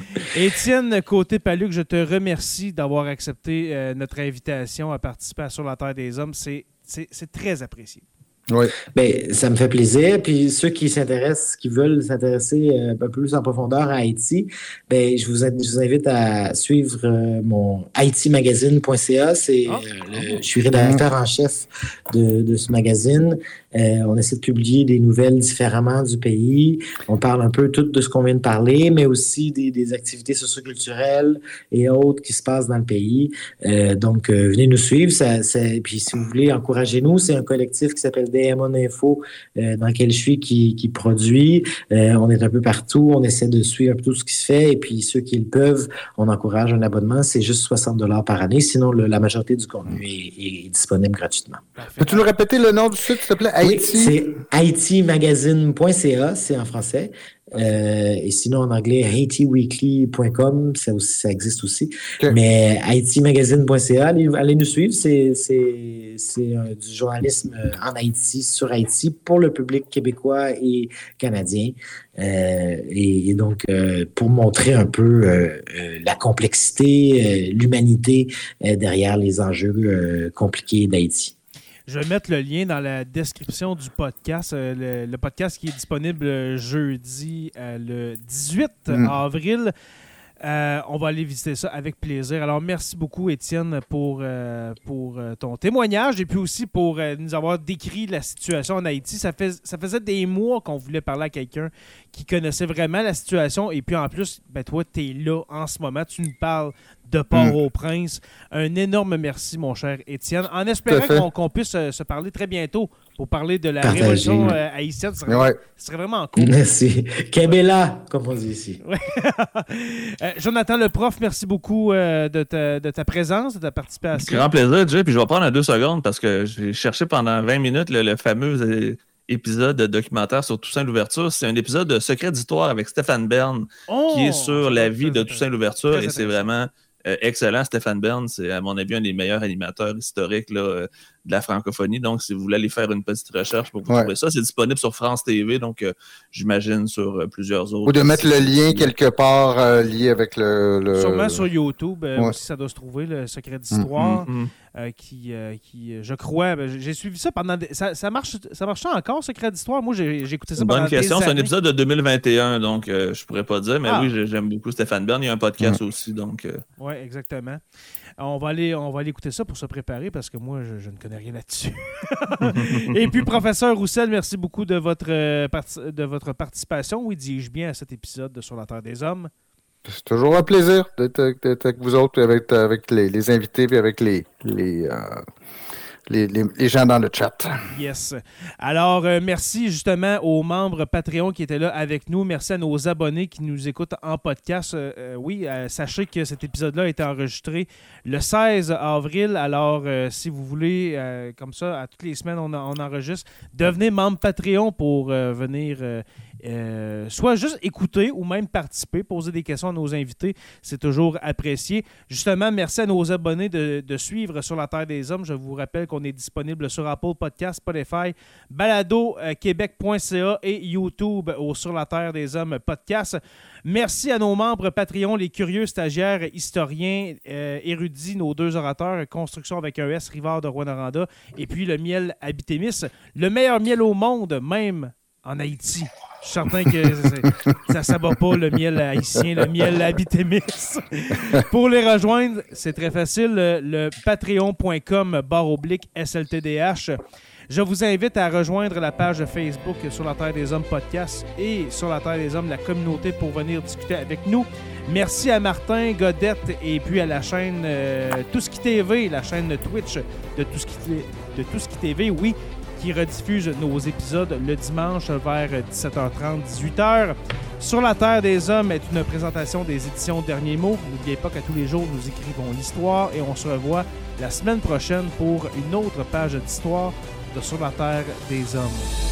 Étienne Côté-Paluc, je te remercie d'avoir accepté euh, notre invitation à participer à Sur la Terre des Hommes, c'est, c'est, c'est très apprécié. Oui. Ben, ça me fait plaisir. Puis ceux qui s'intéressent, qui veulent s'intéresser un peu plus en profondeur à Haïti, ben, je, vous, je vous invite à suivre euh, mon haïti magazine point c a. C'est, oh. euh, le, je suis rédacteur en chef de, de ce magazine. Euh, on essaie de publier des nouvelles différemment du pays. On parle un peu tout de ce qu'on vient de parler, mais aussi des, des activités socioculturelles et autres qui se passent dans le pays. Euh, donc, euh, venez nous suivre. Ça, ça, puis si vous voulez, encouragez-nous. C'est un collectif qui s'appelle D M O Info, euh, dans lequel je suis, qui, qui produit. Euh, on est un peu partout. On essaie de suivre un peu tout ce qui se fait. Et puis, ceux qui le peuvent, on encourage un abonnement. C'est juste soixante dollars par année. Sinon, le, la majorité du contenu est, est disponible gratuitement. Peux-tu nous répéter le nom du site, s'il te plaît? Oui, c'est haïti magazine point c a, c'est en français. Euh, et sinon, en anglais, haiti weekly point com, ça, aussi, ça existe aussi. Okay. Mais haïti magazine point c a, allez, allez nous suivre. C'est, c'est, c'est euh, du journalisme en Haïti, sur Haïti, pour le public québécois et canadien. Euh, et, et donc, euh, pour montrer un peu euh, euh, la complexité, euh, l'humanité euh, derrière les enjeux euh, compliqués d'Haïti. Je vais mettre le lien dans la description du podcast. Euh, le, le podcast qui est disponible jeudi, euh, le dix-huit mmh. avril. Euh, on va aller visiter ça avec plaisir. Alors, merci beaucoup, Étienne, pour, euh, pour euh, ton témoignage et puis aussi pour euh, nous avoir décrit la situation en Haïti. Ça, fait, ça faisait des mois qu'on voulait parler à quelqu'un qui connaissait vraiment la situation. Et puis, en plus, ben, toi, tu es là en ce moment. Tu nous parles de Port-au-Prince. Un énorme merci, mon cher Étienne. En espérant qu'on, qu'on puisse euh, se parler très bientôt pour parler de la Partagé. révolution euh, haïtienne. Ce serait, ouais. ce serait vraiment cool. Merci. Kébéla, comme on dit ici. Ouais. euh, Jonathan le prof, merci beaucoup euh, de, ta, de ta présence, de ta participation. Grand plaisir, Jay. Puis je vais prendre en deux secondes parce que j'ai cherché pendant vingt minutes le, le fameux épisode de documentaire sur Toussaint Louverture. C'est un épisode de Secret d'histoire avec Stéphane Bern oh, qui est sur la vie de Toussaint Louverture et c'est vraiment euh, excellent. Stéphane Bern, c'est à mon avis un des meilleurs animateurs historiques là, euh, de la francophonie. Donc, si vous voulez aller faire une petite recherche pour vous ouais. trouver ça, c'est disponible sur France T V, donc euh, j'imagine sur euh, plusieurs autres. Ou de mettre le lien quelque part euh, lié avec le, le... Sûrement sur YouTube, euh, ouais. aussi ça doit se trouver, le Secret d'histoire, mm-hmm. euh, qui, euh, qui, je crois, ben, j'ai suivi ça pendant... Des... Ça, ça, marche, ça marchait encore, Secret d'histoire? Moi, j'ai, j'ai écouté ça pendant Bonne question, des c'est années. un épisode de deux mille vingt et un, donc euh, je pourrais pas dire, mais ah. oui, j'aime beaucoup Stéphane Bern. Il y a un podcast mm. aussi, donc... Euh... Oui, exactement. On va, aller, on va aller écouter ça pour se préparer parce que moi, je, je ne connais rien là-dessus. Et puis, professeur Roussel, merci beaucoup de votre, euh, part- de votre participation. Oui, dis-je bien à cet épisode de Sur la Terre des Hommes. C'est toujours un plaisir d'être, d'être avec vous autres, avec, avec les, les invités et avec les, les, euh, les, les, les gens dans le chat. Yes. Alors, euh, merci justement aux membres Patreon qui étaient là avec nous. Merci à nos abonnés qui nous écoutent en podcast. Euh, euh, oui, euh, sachez que cet épisode-là a été enregistré le seize avril. Alors, euh, si vous voulez, euh, comme ça, à toutes les semaines, on, on enregistre. Devenez membre Patreon pour euh, venir... Euh, Euh, soit juste écouter ou même participer, poser des questions à nos invités, c'est toujours apprécié. Justement, merci à nos abonnés de, de suivre Sur la Terre des Hommes. Je vous rappelle qu'on est disponible sur Apple Podcasts, Spotify, balado québec point c a et YouTube au Sur la Terre des Hommes podcast. Merci à nos membres Patreon, les curieux stagiaires, historiens, euh, érudits, nos deux orateurs, Construction avec un S, Rivard de Rwanda, et puis le miel Abitémis, le meilleur miel au monde, même en Haïti. Je suis certain que ça ne s'abat pas le miel haïtien, le miel Abitémis. Pour les rejoindre, c'est très facile, le, le patreon point com barre oblique S L T D H. Je vous invite à rejoindre la page Facebook Sur la Terre des Hommes podcast et Sur la Terre des Hommes, la communauté, pour venir discuter avec nous. Merci à Martin Godette et puis à la chaîne euh, Tout ce qui T V, la chaîne Twitch de Tout ce qui, de Tout ce qui T V, oui. qui rediffuse nos épisodes le dimanche vers dix-sept heures trente, dix-huit heures. Sur la Terre des Hommes est une présentation des éditions Derniers Mots. N'oubliez pas qu'à tous les jours, nous écrivons l'histoire et on se revoit la semaine prochaine pour une autre page d'histoire de Sur la Terre des Hommes.